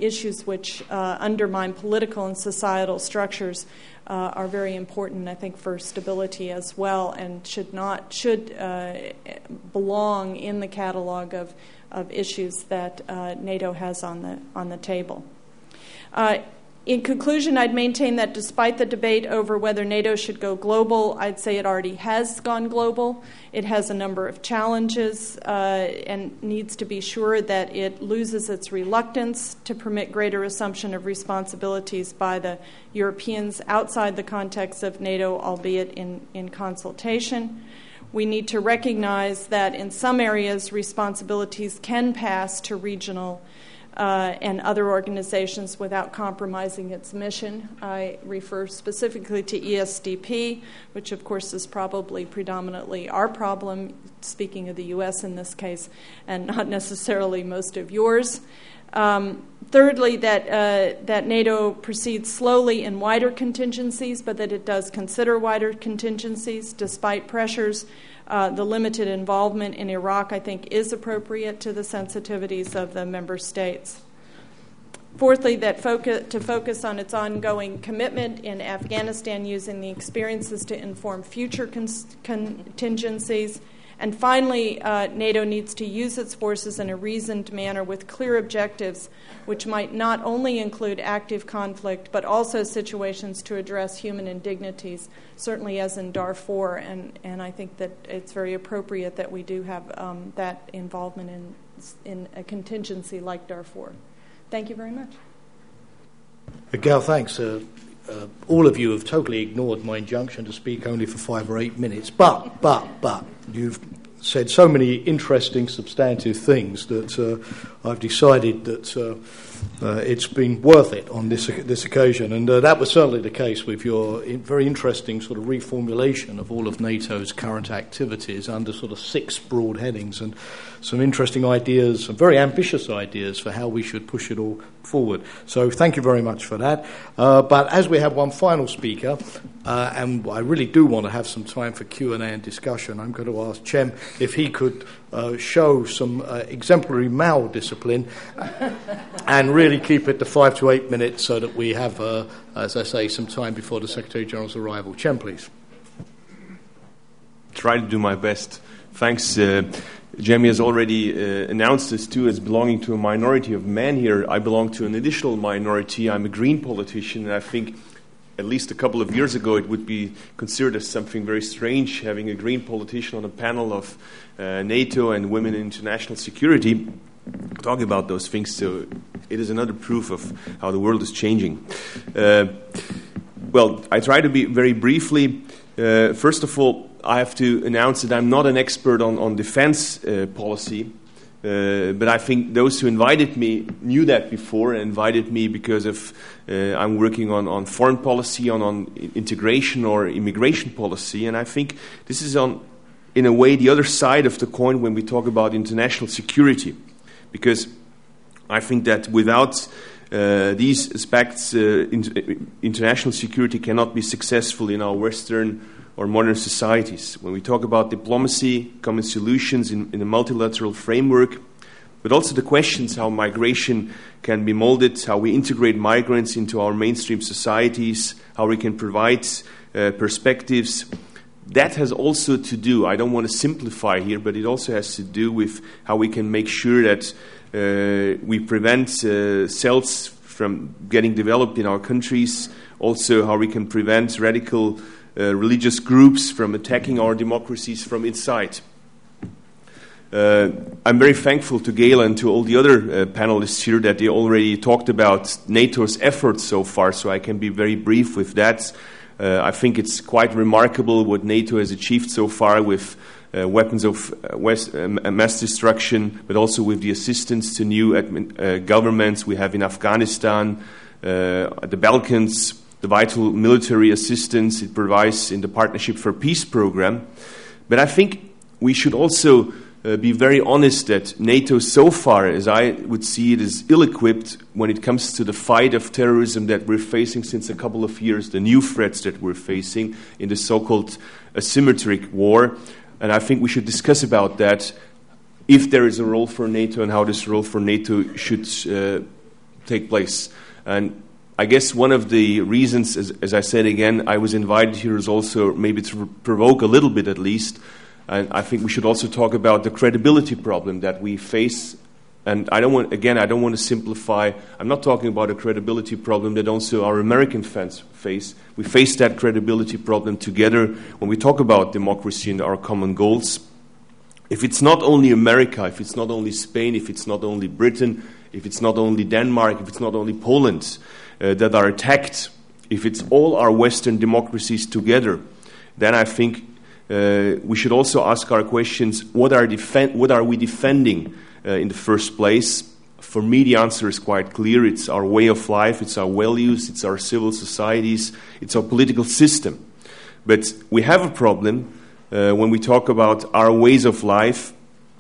issues which uh, undermine political and societal structures uh, are very important, I think, for stability as well, and should not should uh, belong in the catalog of of issues that uh, NATO has on the on the table. Uh, In conclusion, I'd maintain that despite the debate over whether NATO should go global, I'd say it already has gone global. It has a number of challenges uh, and needs to be sure that it loses its reluctance to permit greater assumption of responsibilities by the Europeans outside the context of NATO, albeit in, in consultation. We need to recognize that in some areas, responsibilities can pass to regional Uh, and other organizations without compromising its mission. I refer specifically to E S D P, which of course is probably predominantly our problem, speaking of the U S in this case, and not necessarily most of yours. Um, thirdly, that uh, that NATO proceeds slowly in wider contingencies, but that it does consider wider contingencies despite pressures. Uh, the limited involvement in Iraq, I think, is appropriate to the sensitivities of the member states. Fourthly, that focus, to focus on its ongoing commitment in Afghanistan using the experiences to inform future con- contingencies. And finally, uh, NATO needs to use its forces in a reasoned manner with clear objectives, which might not only include active conflict, but also situations to address human indignities, certainly as in Darfur. And, and I think that it's very appropriate that we do have um, that involvement in, in a contingency like Darfur. Thank you very much. Gail, thanks. Uh, uh, all of you have totally ignored my injunction to speak only for five or eight minutes. But, but, but, you've said so many interesting, substantive things that uh, I've decided that uh, uh, it's been worth it on this this occasion. And uh, that was certainly the case with your in very interesting sort of reformulation of all of NATO's current activities under sort of six broad headings, and some interesting ideas, some very ambitious ideas for how we should push it all forward. So thank you very much for that. Uh, but as we have one final speaker, uh, and I really do want to have some time for Q and A and discussion, I'm going to ask Cem if he could uh, show some uh, exemplary Mao discipline and really keep it to five to eight minutes so that we have, uh, as I say, some time before the Secretary-General's arrival. Cem, please. Try to do my best. Thanks. Uh, Jamie has already uh, announced this too as belonging to a minority of men here. I belong to an additional minority. I'm a Green politician, and I think at least a couple of years ago it would be considered as something very strange having a Green politician on a panel of uh, NATO and women in international security talking about those things. So it is another proof of how the world is changing. Uh, well, I try to be very briefly. Uh, first of all, I have to announce that I'm not an expert on, on defense uh, policy, uh, but I think those who invited me knew that before and invited me because of uh, I'm working on, on foreign policy, on, on integration or immigration policy, and I think this is on, in a way, the other side of the coin when we talk about international security, because I think that without uh, these aspects, uh, in, international security cannot be successful in our Western or modern societies. When we talk about diplomacy, common solutions in, in a multilateral framework, but also the questions how migration can be molded, how we integrate migrants into our mainstream societies, how we can provide uh, perspectives, that has also to do, I don't want to simplify here, but it also has to do with how we can make sure that uh, we prevent uh, cells from getting developed in our countries, also how we can prevent radical Uh, religious groups from attacking our democracies from inside. Uh, I'm very thankful to Gail and to all the other uh, panelists here that they already talked about NATO's efforts so far, so I can be very brief with that. Uh, I think it's quite remarkable what NATO has achieved so far with uh, weapons of uh, West, uh, mass destruction, but also with the assistance to new admin, uh, governments we have in Afghanistan, uh, the Balkans, the vital military assistance it provides in the Partnership for Peace program. But I think we should also uh, be very honest that NATO so far, as I would see it, is ill-equipped when it comes to the fight of terrorism that we're facing since a couple of years, the new threats that we're facing in the so-called asymmetric war. And I think we should discuss about that, if there is a role for NATO and how this role for NATO should uh, take place. And I guess one of the reasons, as, as I said again, I was invited here is also maybe to provoke a little bit at least. And I think we should also talk about the credibility problem that we face. And I don't want, again, I don't want to simplify. I'm not talking about a credibility problem that also our American fans face. We face that credibility problem together when we talk about democracy and our common goals. If it's not only America, if it's not only Spain, if it's not only Britain, if it's not only Denmark, if it's not only Poland uh, that are attacked, if it's all our Western democracies together, then I think uh, we should also ask our questions, what are, defen- what are we defending uh, in the first place? For me, the answer is quite clear. It's our way of life, it's our values, it's our civil societies, it's our political system. But we have a problem uh, when we talk about our ways of life,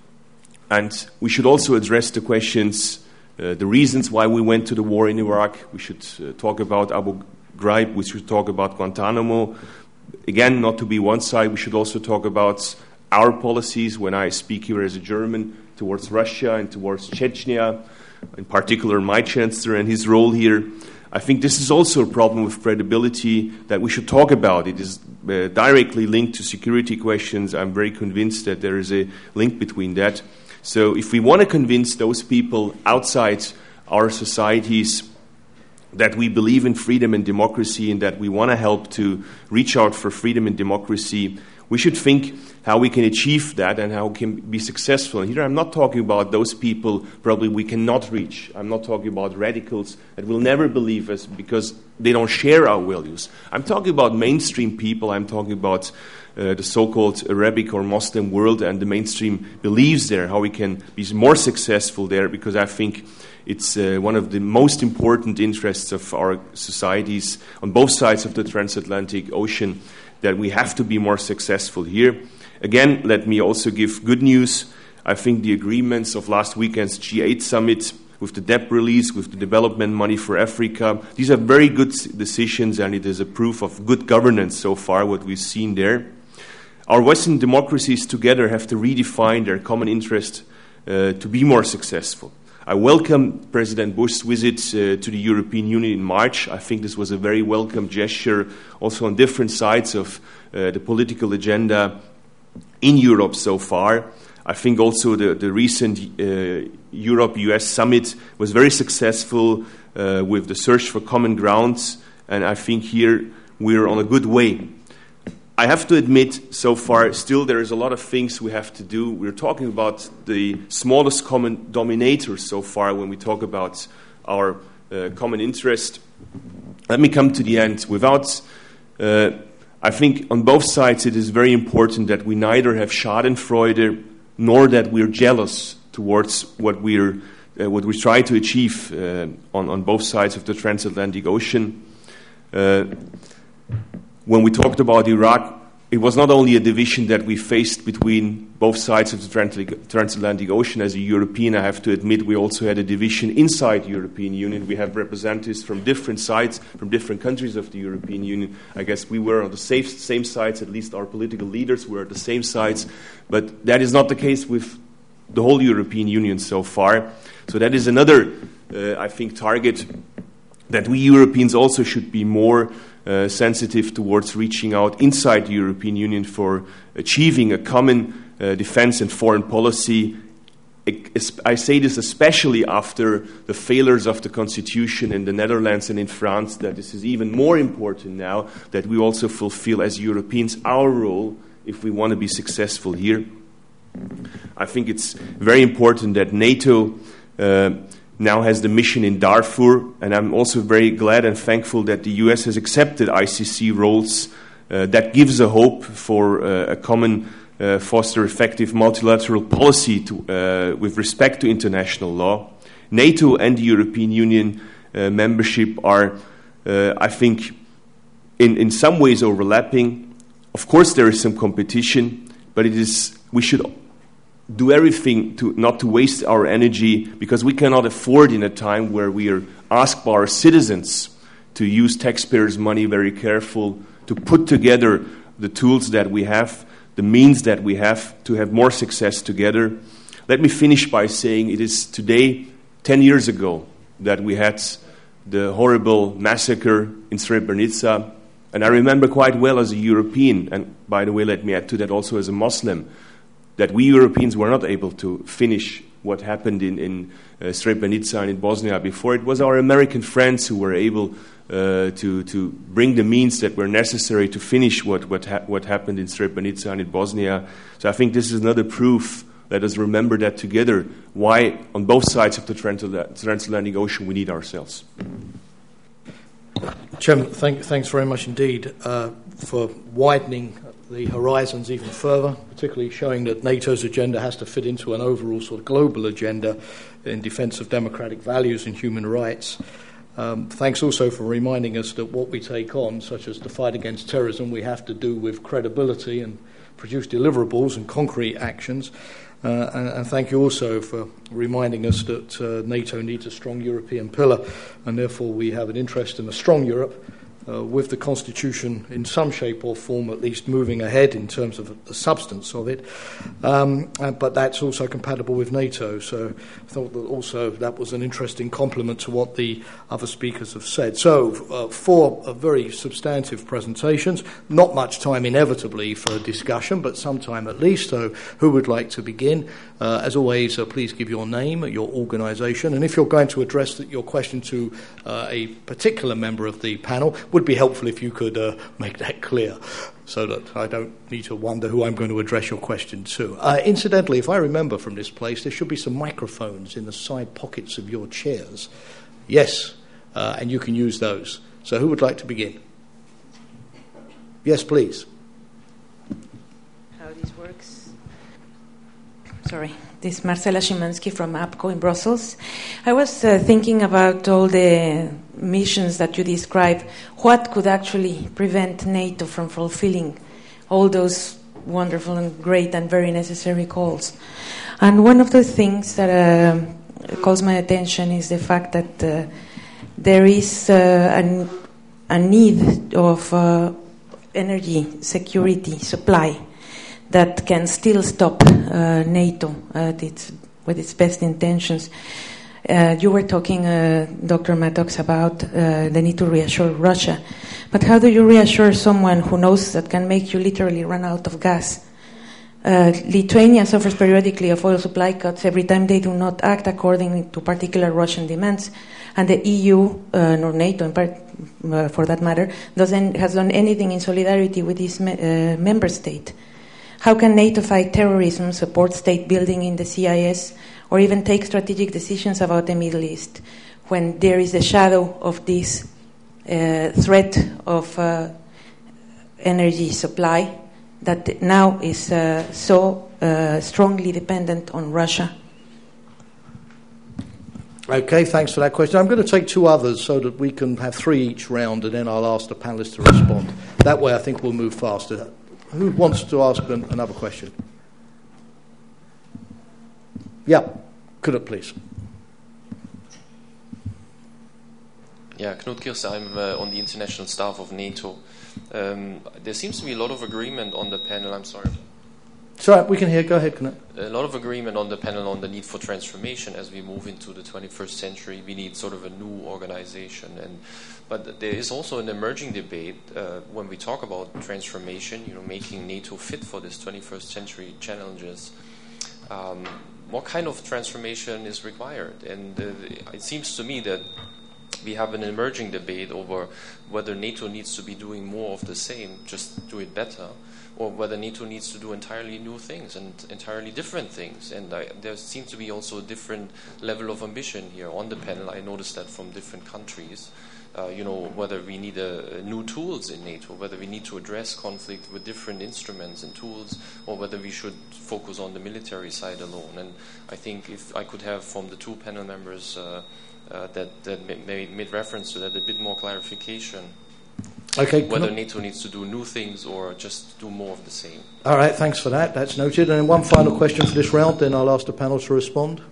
and we should also address the questions, uh, the reasons why we went to the war in Iraq. We should uh, talk about Abu Ghraib, we should talk about Guantanamo. Again, not to be one side, we should also talk about our policies, when I speak here as a German, towards Russia and towards Chechnya, in particular my Chancellor and his role here. I think this is also a problem with credibility that we should talk about. It is uh, directly linked to security questions. I'm very convinced that there is a link between that. So if we want to convince those people outside our societies that we believe in freedom and democracy and that we want to help to reach out for freedom and democracy, we should think how we can achieve that and how we can be successful. And here I'm not talking about those people probably we cannot reach. I'm not talking about radicals that will never believe us because they don't share our values. I'm talking about mainstream people. I'm talking about uh, the so-called Arabic or Muslim world and the mainstream beliefs there, how we can be more successful there, because I think it's uh, one of the most important interests of our societies on both sides of the transatlantic ocean that we have to be more successful here. Again, let me also give good news. I think the agreements of last weekend's G eight summit with the debt release, with the development money for Africa, these are very good decisions, and it is a proof of good governance so far, what we've seen there. Our Western democracies together have to redefine their common interest uh, to be more successful. I welcome President Bush's visit uh, to the European Union in March. I think this was a very welcome gesture, also on different sides of uh, the political agenda in Europe so far. I think also the, the recent uh, Europe-U S summit was very successful uh, with the search for common grounds, and I think here we're on a good way. I have to admit, so far, still there is a lot of things we have to do. We're talking about the smallest common denominator so far when we talk about our uh, common interest. Let me come to the end. Without, uh, I think on both sides it is very important that we neither have schadenfreude nor that we're jealous towards what we're uh, what we try to achieve uh, on, on both sides of the transatlantic ocean. Uh, When we talked about Iraq, it was not only a division that we faced between both sides of the transatlantic ocean. As a European, I have to admit, we also had a division inside the European Union. We have representatives from different sides, from different countries of the European Union. I guess we were on the safe, same sides, at least our political leaders were at the same sides. But that is not the case with the whole European Union so far. So that is another, uh, I think, target that we Europeans also should be more Uh, sensitive towards reaching out inside the European Union for achieving a common uh, defense and foreign policy. I say this especially after the failures of the Constitution in the Netherlands and in France, that this is even more important now, that we also fulfill as Europeans our role if we want to be successful here. I think it's very important that NATO uh, now has the mission in Darfur, and I'm also very glad and thankful that the U S has accepted I C C roles. Uh, that gives a hope for uh, a common uh, foster effective multilateral policy to, uh, with respect to international law. NATO and the European Union uh, membership are, uh, I think, in, in some ways overlapping. Of course there is some competition, but it is we should do everything to not to waste our energy, because we cannot afford in a time where we are asked by our citizens to use taxpayers' money very careful, to put together the tools that we have, the means that we have to have more success together. Let me finish by saying it is today ten years ago that we had the horrible massacre in Srebrenica. And I remember quite well as a European, and by the way, let me add to that also as a Muslim, that we Europeans were not able to finish what happened in, in uh, Srebrenica and in Bosnia before. It was our American friends who were able uh, to, to bring the means that were necessary to finish what, what, ha- what happened in Srebrenica and in Bosnia. So I think this is another proof. Let us remember that together, why on both sides of the transatlantic ocean we need ourselves. Chairman, thank, thanks very much indeed uh, for widening the horizons even further, particularly showing that NATO's agenda has to fit into an overall sort of global agenda in defence of democratic values and human rights. Um, thanks also for reminding us that what we take on, such as the fight against terrorism, we have to do with credibility and produce deliverables and concrete actions. Uh, and, and thank you also for reminding us that uh, NATO needs a strong European pillar, and therefore we have an interest in a strong Europe, uh, with the Constitution in some shape or form at least moving ahead in terms of the substance of it. Um, uh, but that's also compatible with NATO, so I thought that also that was an interesting complement to what the other speakers have said. So, uh, four uh, very substantive presentations, not much time inevitably for a discussion, but some time at least. So who would like to begin? Uh, as always, uh, please give your name, your organisation, and if you're going to address the, your question to uh, a particular member of the panel, would be helpful if you could uh, make that clear so that I don't need to wonder who I'm going to address your question to. Uh, incidentally, if I remember from this place, there should be some microphones in the side pockets of your chairs. Yes, uh, and you can use those. So who would like to begin? Yes, please. How this works? Sorry. This is Marcela Szymanski from APCO in Brussels. I was uh, thinking about all the missions that you described. What could actually prevent NATO from fulfilling all those wonderful and great and very necessary calls? And one of the things that uh, calls my attention is the fact that uh, there is uh, an, a need of uh, energy security supply that can still stop uh, NATO at its, with its best intentions. Uh, you were talking, uh, Doctor Mattox, about uh, the need to reassure Russia. But how do you reassure someone who knows that can make you literally run out of gas? Uh, Lithuania suffers periodically of oil supply cuts every time they do not act according to particular Russian demands. And the E U, uh, nor NATO in part, uh, for that matter, doesn't, has done anything in solidarity with this me- uh, member state. How can NATO fight terrorism, support state building in the C I S, or even take strategic decisions about the Middle East when there is a shadow of this uh, threat of uh, energy supply that now is uh, so uh, strongly dependent on Russia? Okay, thanks for that question. I'm going to take two others so that we can have three each round, and then I'll ask the panelists to respond. That way I think we'll move faster. Who wants to ask an, another question? Yeah, could it please? Yeah, Knut Kirse, I'm uh, on the international staff of NATO. Um, there seems to be a lot of agreement on the panel. I'm sorry. Sorry, we can hear. Go ahead, Knut. A lot of agreement on the panel on the need for transformation as we move into the twenty-first century. We need sort of a new organization, and but there is also an emerging debate uh, when we talk about transformation. You know, making NATO fit for this twenty-first century challenges. Um, what kind of transformation is required? And uh, it seems to me that we have an emerging debate over whether NATO needs to be doing more of the same, just do it better, or whether NATO needs to do entirely new things and entirely different things. And I, there seems to be also a different level of ambition here on the panel. I noticed that from different countries. Uh, you know, whether we need a, a new tools in NATO, whether we need to address conflict with different instruments and tools, or whether we should focus on the military side alone. And I think if I could have from the two panel members uh, uh, that, that made, made reference to that, a bit more clarification. Okay. Whether NATO needs to do new things or just do more of the same. All right, thanks for that. That's noted. And then one final question for this round, then I'll ask the panel to respond.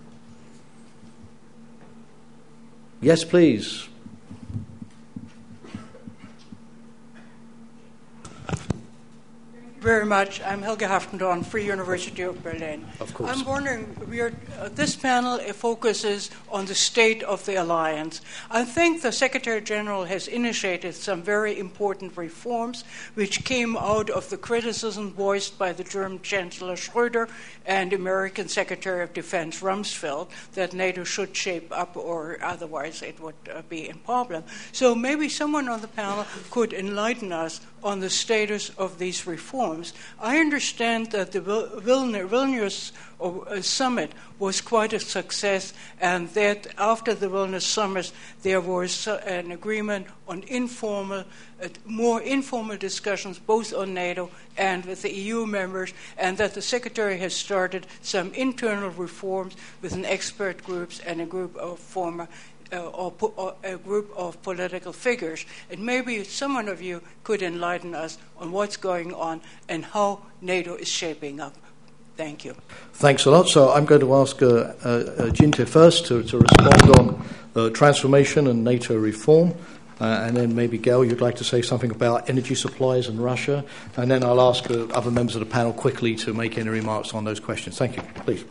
Yes, please. Thank very much. I'm Helge Haftendorn, Free University of Berlin. Of course. I'm wondering, we are, uh, this panel it focuses on the state of the alliance. I think the Secretary General has initiated some very important reforms which came out of the criticism voiced by the German Chancellor Schröder and American Secretary of Defense Rumsfeld that NATO should shape up or otherwise it would uh, be in problem. So maybe someone on the panel could enlighten us on the status of these reforms. I understand that the Vilnius summit was quite a success, and that after the Vilnius summit there was an agreement on informal, uh, more informal discussions both on NATO and with the E U members, and that the Secretary has started some internal reforms with an expert groups and a group of former Uh, or, po- or a group of political figures. And maybe someone of you could enlighten us on what's going on and how NATO is shaping up. Thank you. Thanks a lot. So I'm going to ask uh, uh, Jinte first to, to respond on uh, transformation and NATO reform. Uh, and then maybe, Gail, you'd like to say something about energy supplies and Russia. And then I'll ask uh, other members of the panel quickly to make any remarks on those questions. Thank you. Please.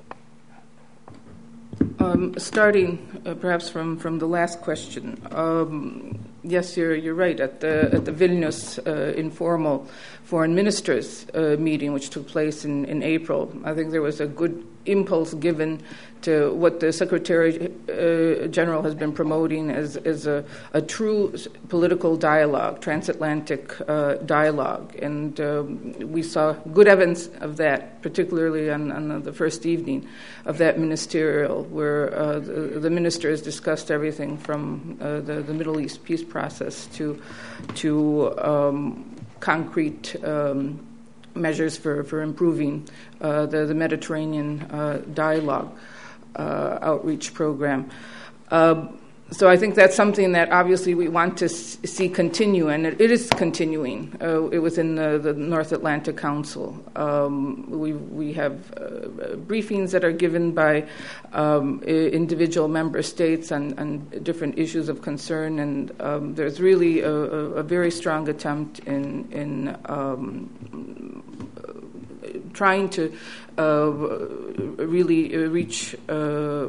Um, starting uh, perhaps from, from the last question, um, yes, you're you're right. At the at the Vilnius uh, informal foreign ministers uh, meeting, which took place in, in April, I think there was a good impulse given to what the Secretary uh, General has been promoting as, as a, a true political dialogue, transatlantic uh, dialogue. And um, we saw good evidence of that, particularly on, on the first evening of that ministerial, where uh, the, the ministers discussed everything from uh, the, the Middle East peace process to, to um, concrete um, measures for, for improving uh, the, the Mediterranean uh, dialogue. Uh, outreach program. Uh, so I think that's something that obviously we want to s- see continue, and it, it is continuing uh, within the, the North Atlantic Council. Um, we we have uh, briefings that are given by um, individual member states on, on different issues of concern, and um, there's really a, a, a very strong attempt in in um, trying to uh, really reach uh,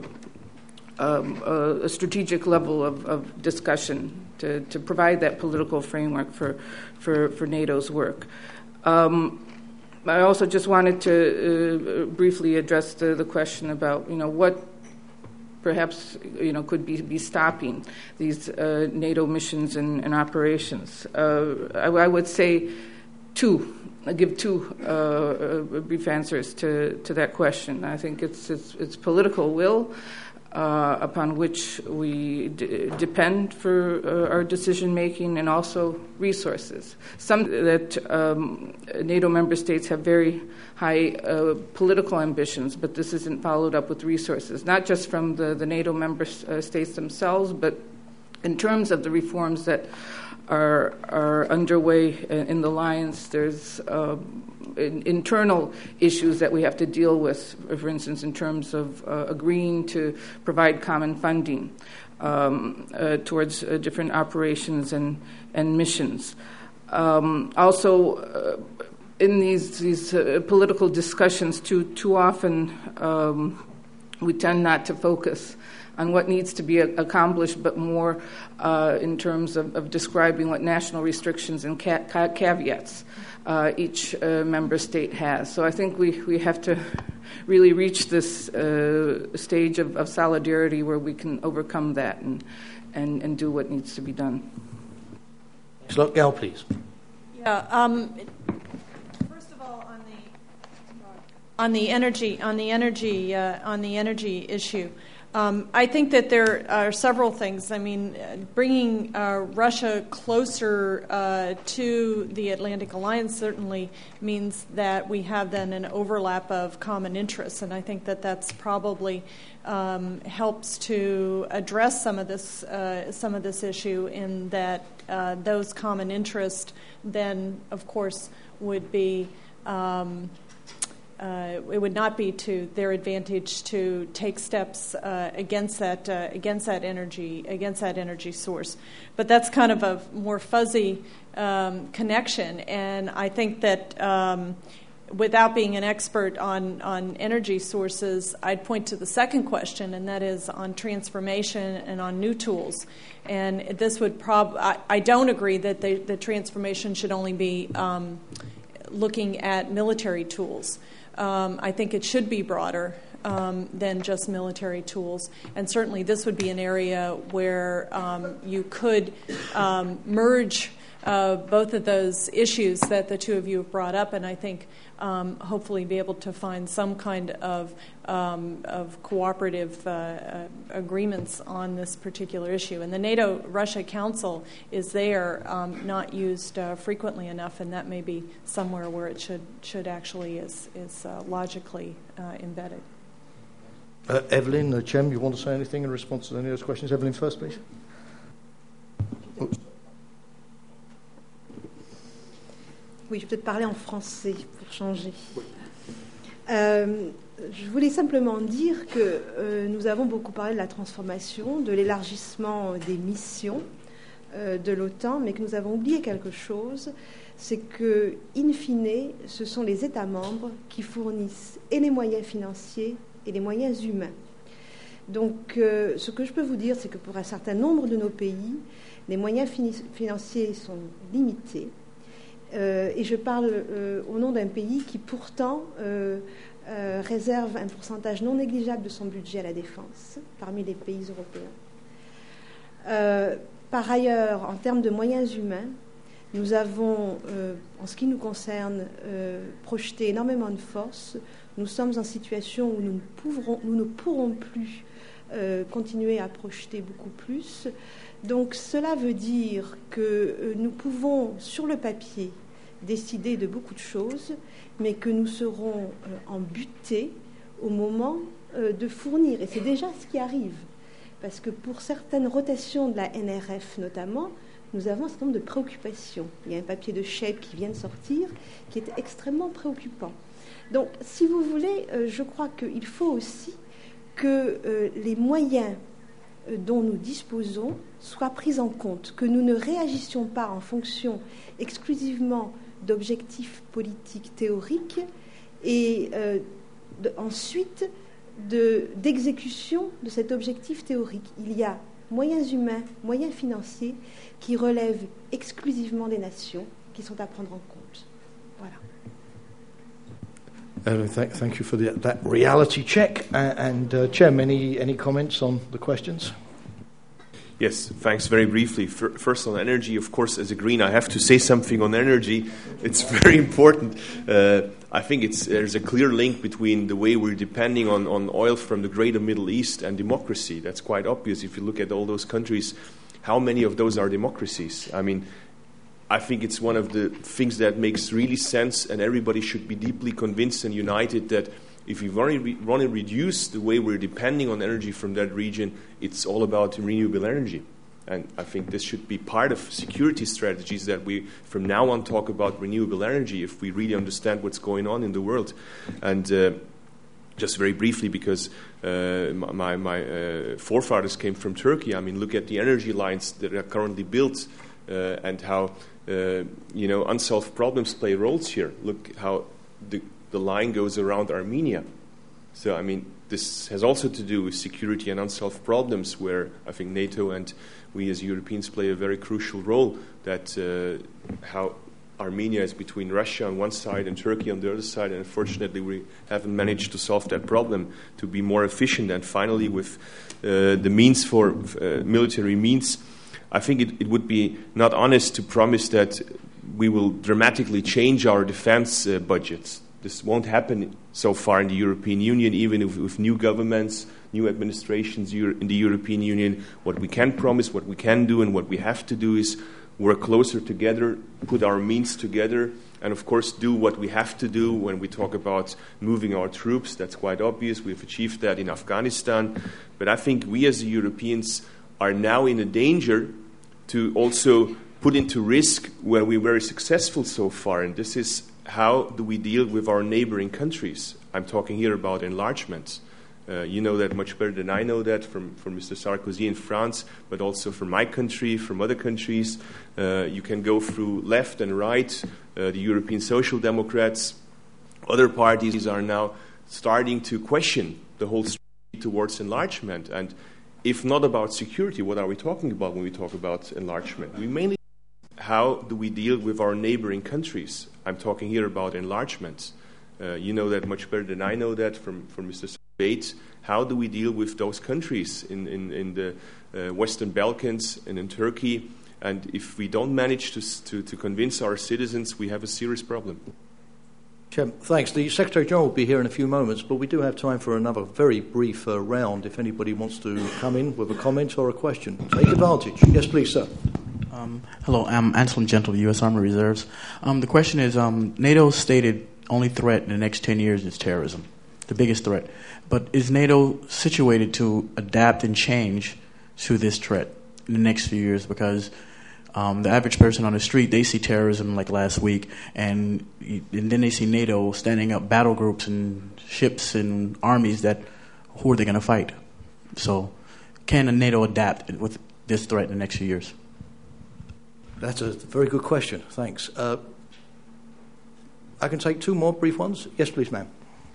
um, a strategic level of, of discussion to, to provide that political framework for for, for NATO's work. Um, I also just wanted to uh, briefly address the, the question about, you know, what perhaps, you know, could be, be stopping these uh, NATO missions and, and operations. Uh, I, I would say two. I'll give two uh, brief answers to, to that question. I think it's it's, it's political will uh, upon which we d- depend for uh, our decision making, and also resources. Some that um, NATO member states have very high uh, political ambitions, but this isn't followed up with resources, not just from the, the NATO member uh, states themselves, but in terms of the reforms that are are underway in the alliance. There's uh, in, internal issues that we have to deal with, for instance, in terms of uh, agreeing to provide common funding um, uh, towards uh, different operations and, and missions. Um, also, uh, in these, these uh, political discussions, too, too often um, we tend not to focus on what needs to be accomplished, but more uh, in terms of, of describing what national restrictions and ca- ca- caveats uh, each uh, member state has. So I think we, we have to really reach this uh, stage of, of solidarity where we can overcome that and, and, and do what needs to be done. Slow, Gal, please. Yeah. Um, first of all, on the on the energy on the energy uh, on the energy issue. Um, I think that there are several things. I mean, uh, bringing uh, Russia closer uh, to the Atlantic Alliance certainly means that we have then an overlap of common interests, and I think that that's probably um, helps to address some of this uh, some of this issue in that uh, those common interests then, of course, would be. Um, uh, it would not be to their advantage to take steps uh, against that uh, against that energy against that energy source. But that's kind of a more fuzzy um, connection, and I think that. Um, Without being an expert on, on energy sources, I'd point to the second question, and that is on transformation and on new tools. And this would prob. I, I don't agree that the, the transformation should only be um, looking at military tools. Um, I think it should be broader um, than just military tools. And certainly this would be an area where um, you could um, merge uh, both of those issues that the two of you have brought up, and I think Um, hopefully be able to find some kind of um, of cooperative uh, uh, agreements on this particular issue. And the NATO-Russia Council is there, um, not used uh, frequently enough, and that may be somewhere where it should should actually is is uh, logically uh, embedded. Uh, Evelyn, uh, Cem, you want to say anything in response to any of those questions? Evelyn first, please. Oops. Oui, je vais peut-être parler en français pour changer. Euh, je voulais simplement dire que euh, nous avons beaucoup parlé de la transformation, de l'élargissement des missions euh, de l'OTAN, mais que nous avons oublié quelque chose, c'est que, in fine, ce sont les États membres qui fournissent et les moyens financiers et les moyens humains. Donc, euh, ce que je peux vous dire, c'est que pour un certain nombre de nos pays, les moyens fin- financiers sont limités. Euh, et je parle euh, au nom d'un pays qui pourtant euh, euh, réserve un pourcentage non négligeable de son budget à la défense parmi les pays européens. Euh, par ailleurs, en termes de moyens humains, nous avons, euh, en ce qui nous concerne, euh, projeté énormément de forces. Nous sommes en situation où nous ne, pourrons, nous ne pourrons plus euh, continuer à projeter beaucoup plus. Donc cela veut dire que euh, nous pouvons, sur le papier, décider de beaucoup de choses, mais que nous serons euh, embutés au moment euh, de fournir. Et c'est déjà ce qui arrive. Parce que pour certaines rotations de la N R F notamment, nous avons un certain nombre de préoccupations. Il y a un papier de Shape qui vient de sortir qui est extrêmement préoccupant. Donc, si vous voulez, euh, je crois qu'il faut aussi que euh, les moyens euh, dont nous disposons soient pris en compte, que nous ne réagissions pas en fonction exclusivement d'objectifs politiques théoriques et euh, de, ensuite de, d'exécution de cet objectif théorique. Il y a moyens humains, moyens financiers qui relèvent exclusivement des nations qui sont à prendre en compte. Voilà. Uh, th- thank you for the, that reality check. Uh, and uh, Cem, any, any comments on the questions? Yes, thanks. Very briefly. First on energy, of course, as a Green, I have to say something on energy. It's very important. Uh, I think it's, there's a clear link between the way we're depending on, on oil from the greater Middle East and democracy. That's quite obvious if you look at all those countries. How many of those are democracies? I mean, I think it's one of the things that makes really sense, and everybody should be deeply convinced and united that if we want to, re- want to reduce the way we're depending on energy from that region, it's all about renewable energy. And I think this should be part of security strategies that we, from now on, talk about renewable energy if we really understand what's going on in the world. And uh, just very briefly, because uh, my, my uh, forefathers came from Turkey, I mean, look at the energy lines that are currently built uh, and how, uh, you know, unsolved problems play roles here. Look how the the line goes around Armenia. So, I mean, this has also to do with security and unsolved problems where I think NATO and we as Europeans play a very crucial role, that uh, how Armenia is between Russia on one side and Turkey on the other side, and unfortunately we haven't managed to solve that problem, to be more efficient. And finally, with uh, the means for uh, military means, I think it, it would be not honest to promise that we will dramatically change our defense uh, budgets. This won't happen so far in the European Union, even if, with new governments, new administrations in the European Union. What we can promise, what we can do, and what we have to do is work closer together, put our means together, and of course do what we have to do when we talk about moving our troops. That's quite obvious. We've achieved that in Afghanistan. But I think we as Europeans are now in a danger to also put into risk where we're very successful so far, and this is how do we deal with our neighboring countries? I'm talking here about enlargement. Uh, you know that much better than I know that from, from Mister Sarkozy in France, but also from my country, from other countries. Uh, you can go through left and right. Uh, the European Social Democrats, other parties are now starting to question the whole strategy towards enlargement. And if not about security, what are we talking about when we talk about enlargement? We mainly how do we deal with our neighboring countries? I'm talking here about enlargement. Uh, you know that much better than I know that from, from Mister Debate. How do we deal with those countries in, in, in the uh, Western Balkans and in Turkey? And if we don't manage to, to, to convince our citizens, we have a serious problem. Chairman, thanks. The Secretary General will be here in a few moments, but we do have time for another very brief uh, round if anybody wants to come in with a comment or a question. Take advantage. Yes, please, sir. Um, hello, I'm Anselm Gentle, U S Army Reserves. Um, the question is, um, NATO's stated only threat in the next ten years is terrorism, the biggest threat. But is NATO situated to adapt and change to this threat in the next few years? Because um, the average person on the street, they see terrorism like last week, and, and then they see NATO standing up battle groups and ships and armies that, who are they going to fight? So can NATO adapt with this threat in the next few years? That's a very good question. Thanks. Uh, I can take two more brief ones. Yes, please, ma'am.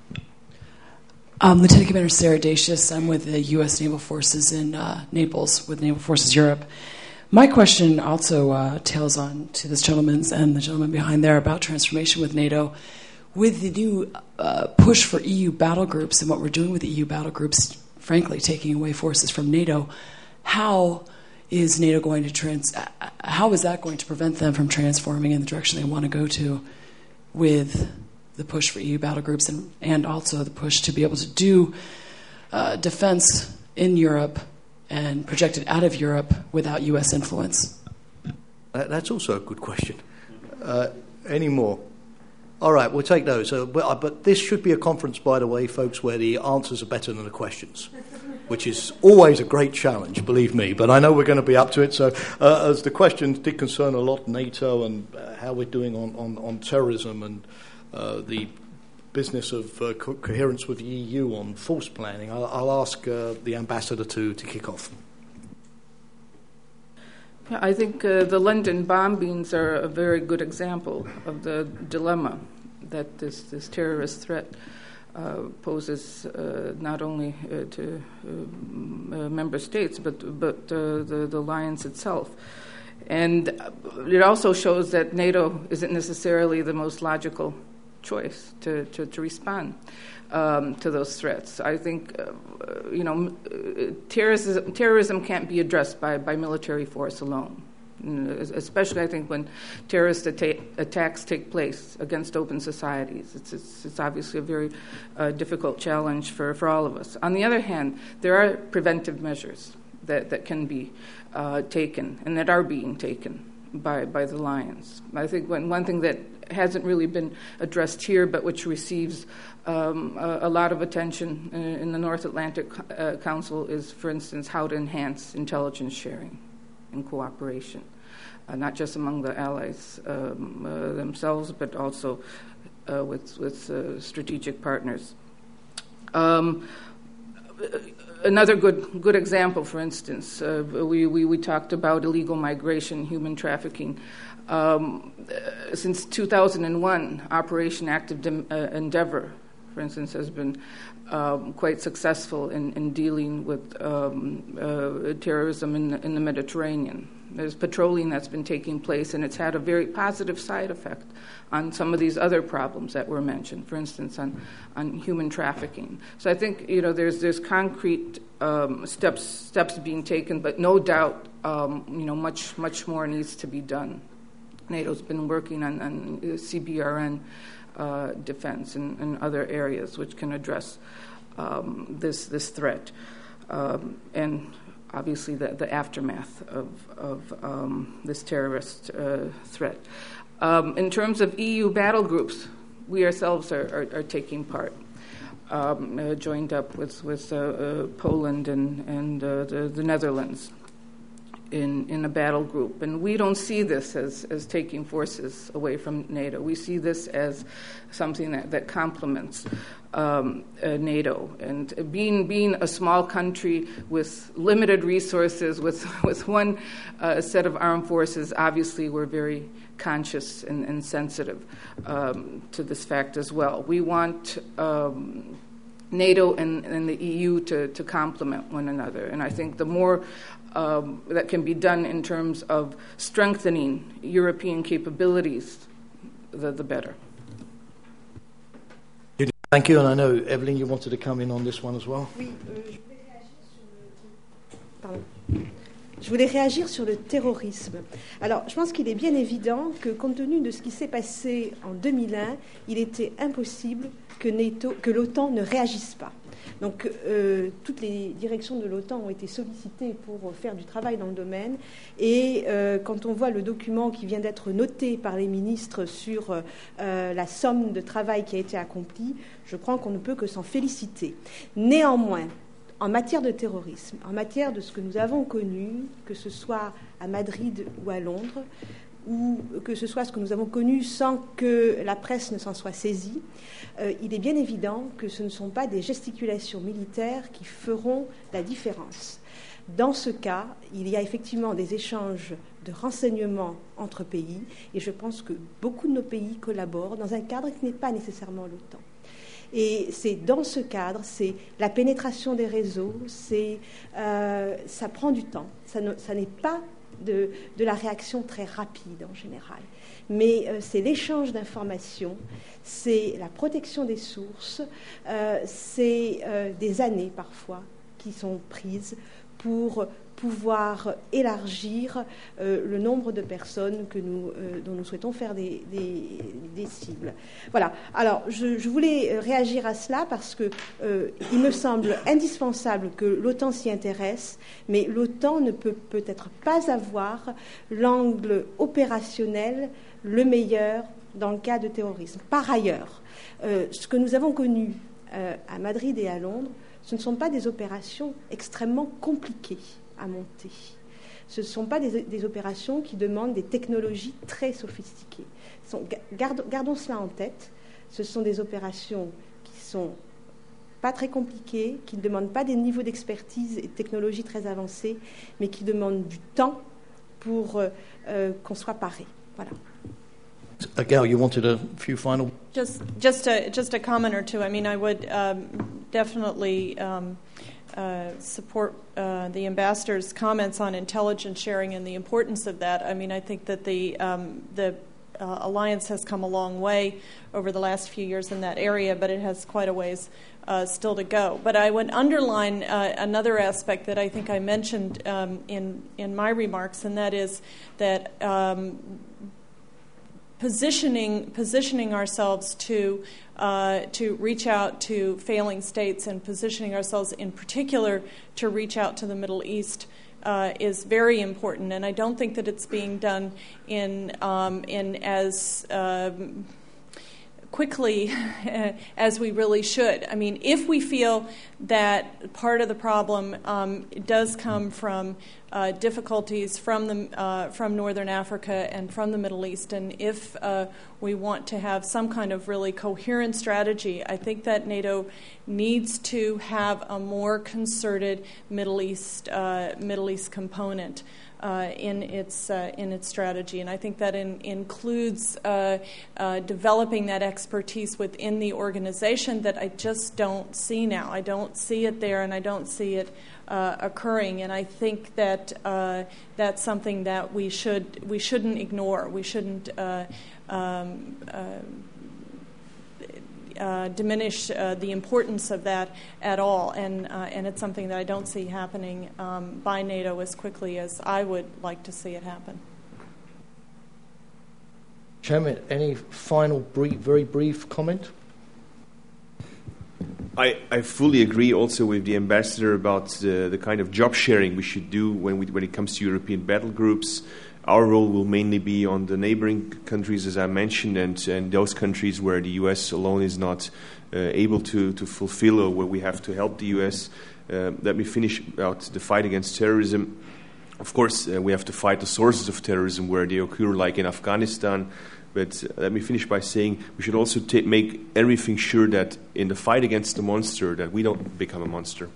Um, Lieutenant Commander Sarah Dacius. I'm with the U S Naval Forces in uh, Naples, with Naval Forces Europe. My question also uh, tails on to this gentleman's and the gentleman behind there about transformation with NATO. With the new uh, push for E U battle groups and what we're doing with E U battle groups, frankly, taking away forces from NATO, how is NATO going to trans? How is that going to prevent them from transforming in the direction they want to go to with the push for E U battle groups and, and also the push to be able to do uh, defense in Europe and project it out of Europe without U S influence? That, that's also a good question. Uh, any more? All right, we'll take those. Uh, but, but this should be a conference, by the way, folks, where the answers are better than the questions, which is always a great challenge, believe me. But I know we're going to be up to it. So uh, as the questions did concern a lot NATO and uh, how we're doing on, on, on terrorism and uh, the business of uh, co- coherence with the E U on force planning, I'll, I'll ask uh, the ambassador to, to kick off. Yeah, I think uh, the London bombings are a very good example of the dilemma that this, this terrorist threat Uh, poses uh, not only uh, to uh, uh, member states, but but uh, the, the alliance itself. And it also shows that NATO isn't necessarily the most logical choice to, to, to respond um, to those threats. I think, uh, you know, terrorism, terrorism can't be addressed by, by military force alone. Especially, I think, when terrorist atta- attacks take place against open societies. It's, it's, it's obviously a very uh, difficult challenge for, for all of us. On the other hand, there are preventive measures that, that can be uh, taken and that are being taken by, by the alliance. I think when, one thing that hasn't really been addressed here, but which receives um, a, a lot of attention in, in the North Atlantic uh, Council is, for instance, how to enhance intelligence sharing and cooperation, uh, not just among the allies um, uh, themselves, but also uh, with, with uh, strategic partners. Um, another good good example, for instance, uh, we, we, we talked about illegal migration, human trafficking. Um, uh, since two thousand one, Operation Active Dem- uh, Endeavor, for instance, has been Um, quite successful in, in dealing with um, uh, terrorism in the, in the Mediterranean. There's patrolling that's been taking place, and it's had a very positive side effect on some of these other problems that were mentioned, for instance, on, on human trafficking. So I think, you know, there's there's concrete um, steps steps being taken, but no doubt, um, you know, much much more needs to be done. NATO's been working on, on C B R N Uh, defense and, and other areas which can address um, this this threat, um, and obviously the, the aftermath of, of um, this terrorist uh, threat. Um, in terms of E U battle groups, we ourselves are, are, are taking part, um, uh, joined up with with uh, uh, Poland and and uh, the, the Netherlands. in, in a battle group. And we don't see this as, as taking forces away from NATO. We see this as something that, that complements um, uh, NATO. And being being a small country with limited resources, with, with one uh, set of armed forces, obviously we're very conscious and, and sensitive um, to this fact as well. We want um, NATO and, and the E U to, to complement one another. And I think the more um, that can be done in terms of strengthening European capabilities, the, the better. Thank you. And I know, Evelyn, you wanted to come in on this one as well. Oui, euh, je voulais réagir sur le... Pardon. Je voulais réagir sur le terrorisme. Alors, je pense qu'il est bien évident que, compte tenu de ce qui s'est passé en deux mille un, il était impossible que, NATO, que l'OTAN ne réagisse pas. Donc, euh, toutes les directions de l'OTAN ont été sollicitées pour faire du travail dans le domaine. Et euh, quand on voit le document qui vient d'être noté par les ministres sur euh, la somme de travail qui a été accomplie, je crois qu'on ne peut que s'en féliciter. Néanmoins, en matière de terrorisme, en matière de ce que nous avons connu, que ce soit à Madrid ou à Londres, ou que ce soit ce que nous avons connu sans que la presse ne s'en soit saisie, euh, il est bien évident que ce ne sont pas des gesticulations militaires qui feront la différence. Dans ce cas, il y a effectivement des échanges de renseignements entre pays, et je pense que beaucoup de nos pays collaborent dans un cadre qui n'est pas nécessairement l'OTAN. Et c'est dans ce cadre, c'est la pénétration des réseaux, c'est, euh, ça prend du temps, ça, ne, ça n'est pas de, de la réaction très rapide en général, mais euh, c'est l'échange d'informations, c'est la protection des sources, euh, c'est euh, des années parfois qui sont prises pour pouvoir élargir euh, le nombre de personnes que nous, euh, dont nous souhaitons faire des, des, des cibles. Voilà. Alors, je, je voulais réagir à cela parce que euh, il me semble indispensable que l'OTAN s'y intéresse, mais l'OTAN ne peut peut-être pas avoir l'angle opérationnel le meilleur dans le cas de terrorisme. Par ailleurs, euh, ce que nous avons connu euh, à Madrid et à Londres, ce ne sont pas des opérations extrêmement compliquées à monter. Ce ne sont pas des, des opérations qui demandent des technologies très sophistiquées. Sont, garde, gardons cela en tête. Ce sont des opérations qui sont pas très compliquées, qui ne demandent pas des niveaux d'expertise et de technologie très avancés, mais qui demandent du temps pour euh, euh, qu'on soit paré. Voilà. Gal, you wanted a few final... Just, just, a, just a comment or two. I mean, I would um, definitely um, uh, support uh, the ambassador's comments on intelligence sharing and the importance of that. I mean, I think that the um, the uh, alliance has come a long way over the last few years in that area, but it has quite a ways uh, still to go. But I would underline uh, another aspect that I think I mentioned um, in in my remarks, and that is that. Um, Positioning, positioning ourselves to uh, to reach out to failing states, and positioning ourselves in particular to reach out to the Middle East uh, is very important. And I don't think that it's being done in um, in as um, quickly as we really should. I mean, if we feel that part of the problem um, does come from uh, difficulties from the uh, from Northern Africa and from the Middle East, and if uh, we want to have some kind of really coherent strategy, I think that NATO needs to have a more concerted Middle East uh, Middle East component. Uh, in its uh, in its strategy, and I think that in, includes uh, uh, developing that expertise within the organization that I just don't see now. I don't see it there, and I don't see it uh, occurring. And I think that uh, that's something that we should we shouldn't ignore. We shouldn't. Uh, um, uh, Uh, diminish uh, the importance of that at all, and uh, and it's something that I don't see happening um, by NATO as quickly as I would like to see it happen. Chairman, any final brief, very brief comment? I, I fully agree also with the ambassador about the, the kind of job sharing we should do when we when it comes to European battle groups. Our role will mainly be on the neighboring countries, as I mentioned, and, and those countries where the U S alone is not uh, able to, to fulfill, or where we have to help the U S. Uh, let me finish out the fight against terrorism. Of course, uh, we have to fight the sources of terrorism where they occur, like in Afghanistan. But uh, let me finish by saying we should also ta- make everything sure that in the fight against the monster, that we don't become a monster.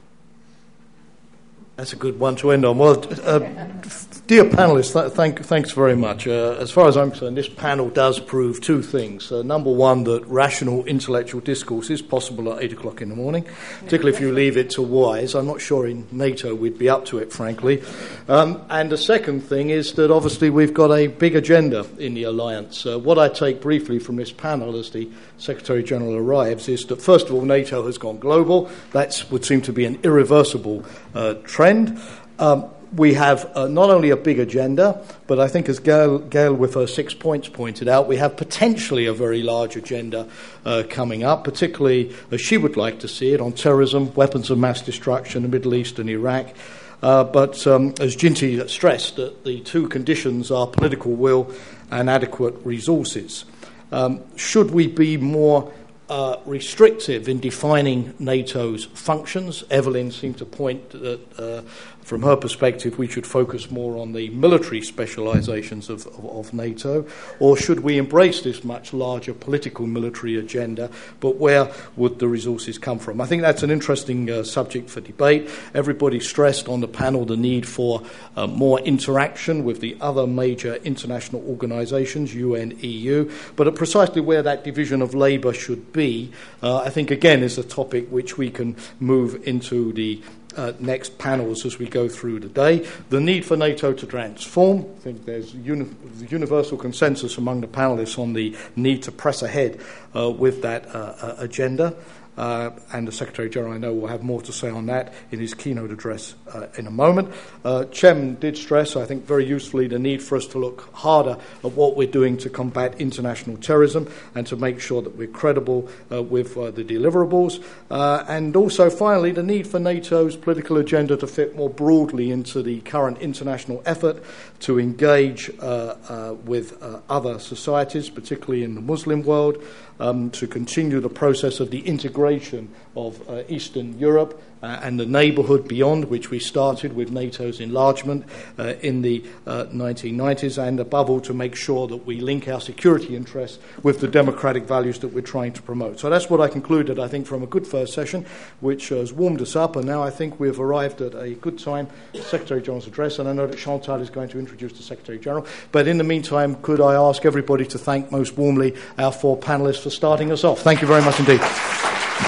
That's a good one to end on. Well, uh, dear panelists, th- thank, thanks very much. Uh, as far as I'm concerned, this panel does prove two things. Uh, number one, that rational intellectual discourse is possible at eight o'clock in the morning, particularly if you leave it to wise. I'm not sure in NATO we'd be up to it, frankly. Um, and the second thing is that obviously we've got a big agenda in the alliance. Uh, what I take briefly from this panel as the Secretary-General arrives is that, first of all, NATO has gone global. That would seem to be an irreversible uh, trend. Um, we have uh, not only a big agenda, but I think as Gail, Gail with her six points pointed out, we have potentially a very large agenda uh, coming up, particularly as she would like to see it, on terrorism, weapons of mass destruction, the Middle East and Iraq. Uh, but um, as Jinty stressed, that the two conditions are political will and adequate resources. Um, should we be more Uh, restrictive in defining NATO's functions? Evelyn seemed to point that, uh, from her perspective, we should focus more on the military specializations of, of, of NATO, or should we embrace this much larger political military agenda, but where would the resources come from? I think that's an interesting uh, subject for debate. Everybody stressed on the panel the need for uh, more interaction with the other major international organizations, U N, E U, but at precisely where that division of labor should be Be, uh, I think, again, is a topic which we can move into the uh, next panels as we go through the day. The need for NATO to transform. I think there's uni- universal consensus among the panelists on the need to press ahead uh, with that uh, uh, agenda. Uh, and the Secretary-General, I know, will have more to say on that in his keynote address uh, in a moment. Uh, Cem did stress, I think very usefully, the need for us to look harder at what we're doing to combat international terrorism and to make sure that we're credible uh, with uh, the deliverables. Uh, and also, finally, the need for NATO's political agenda to fit more broadly into the current international effort to engage uh, uh, with uh, other societies, particularly in the Muslim world, um, to continue the process of the integration of uh, Eastern Europe uh, and the neighbourhood beyond, which we started with NATO's enlargement uh, in the uh, nineteen nineties, and above all to make sure that we link our security interests with the democratic values that we're trying to promote. So that's what I concluded, I think, from a good first session, which has warmed us up, and now I think we've arrived at a good time for the Secretary-General's address, and I know that Chantal is going to introduce the Secretary-General. But in the meantime, could I ask everybody to thank most warmly our four panellists for starting us off. Thank you very much indeed.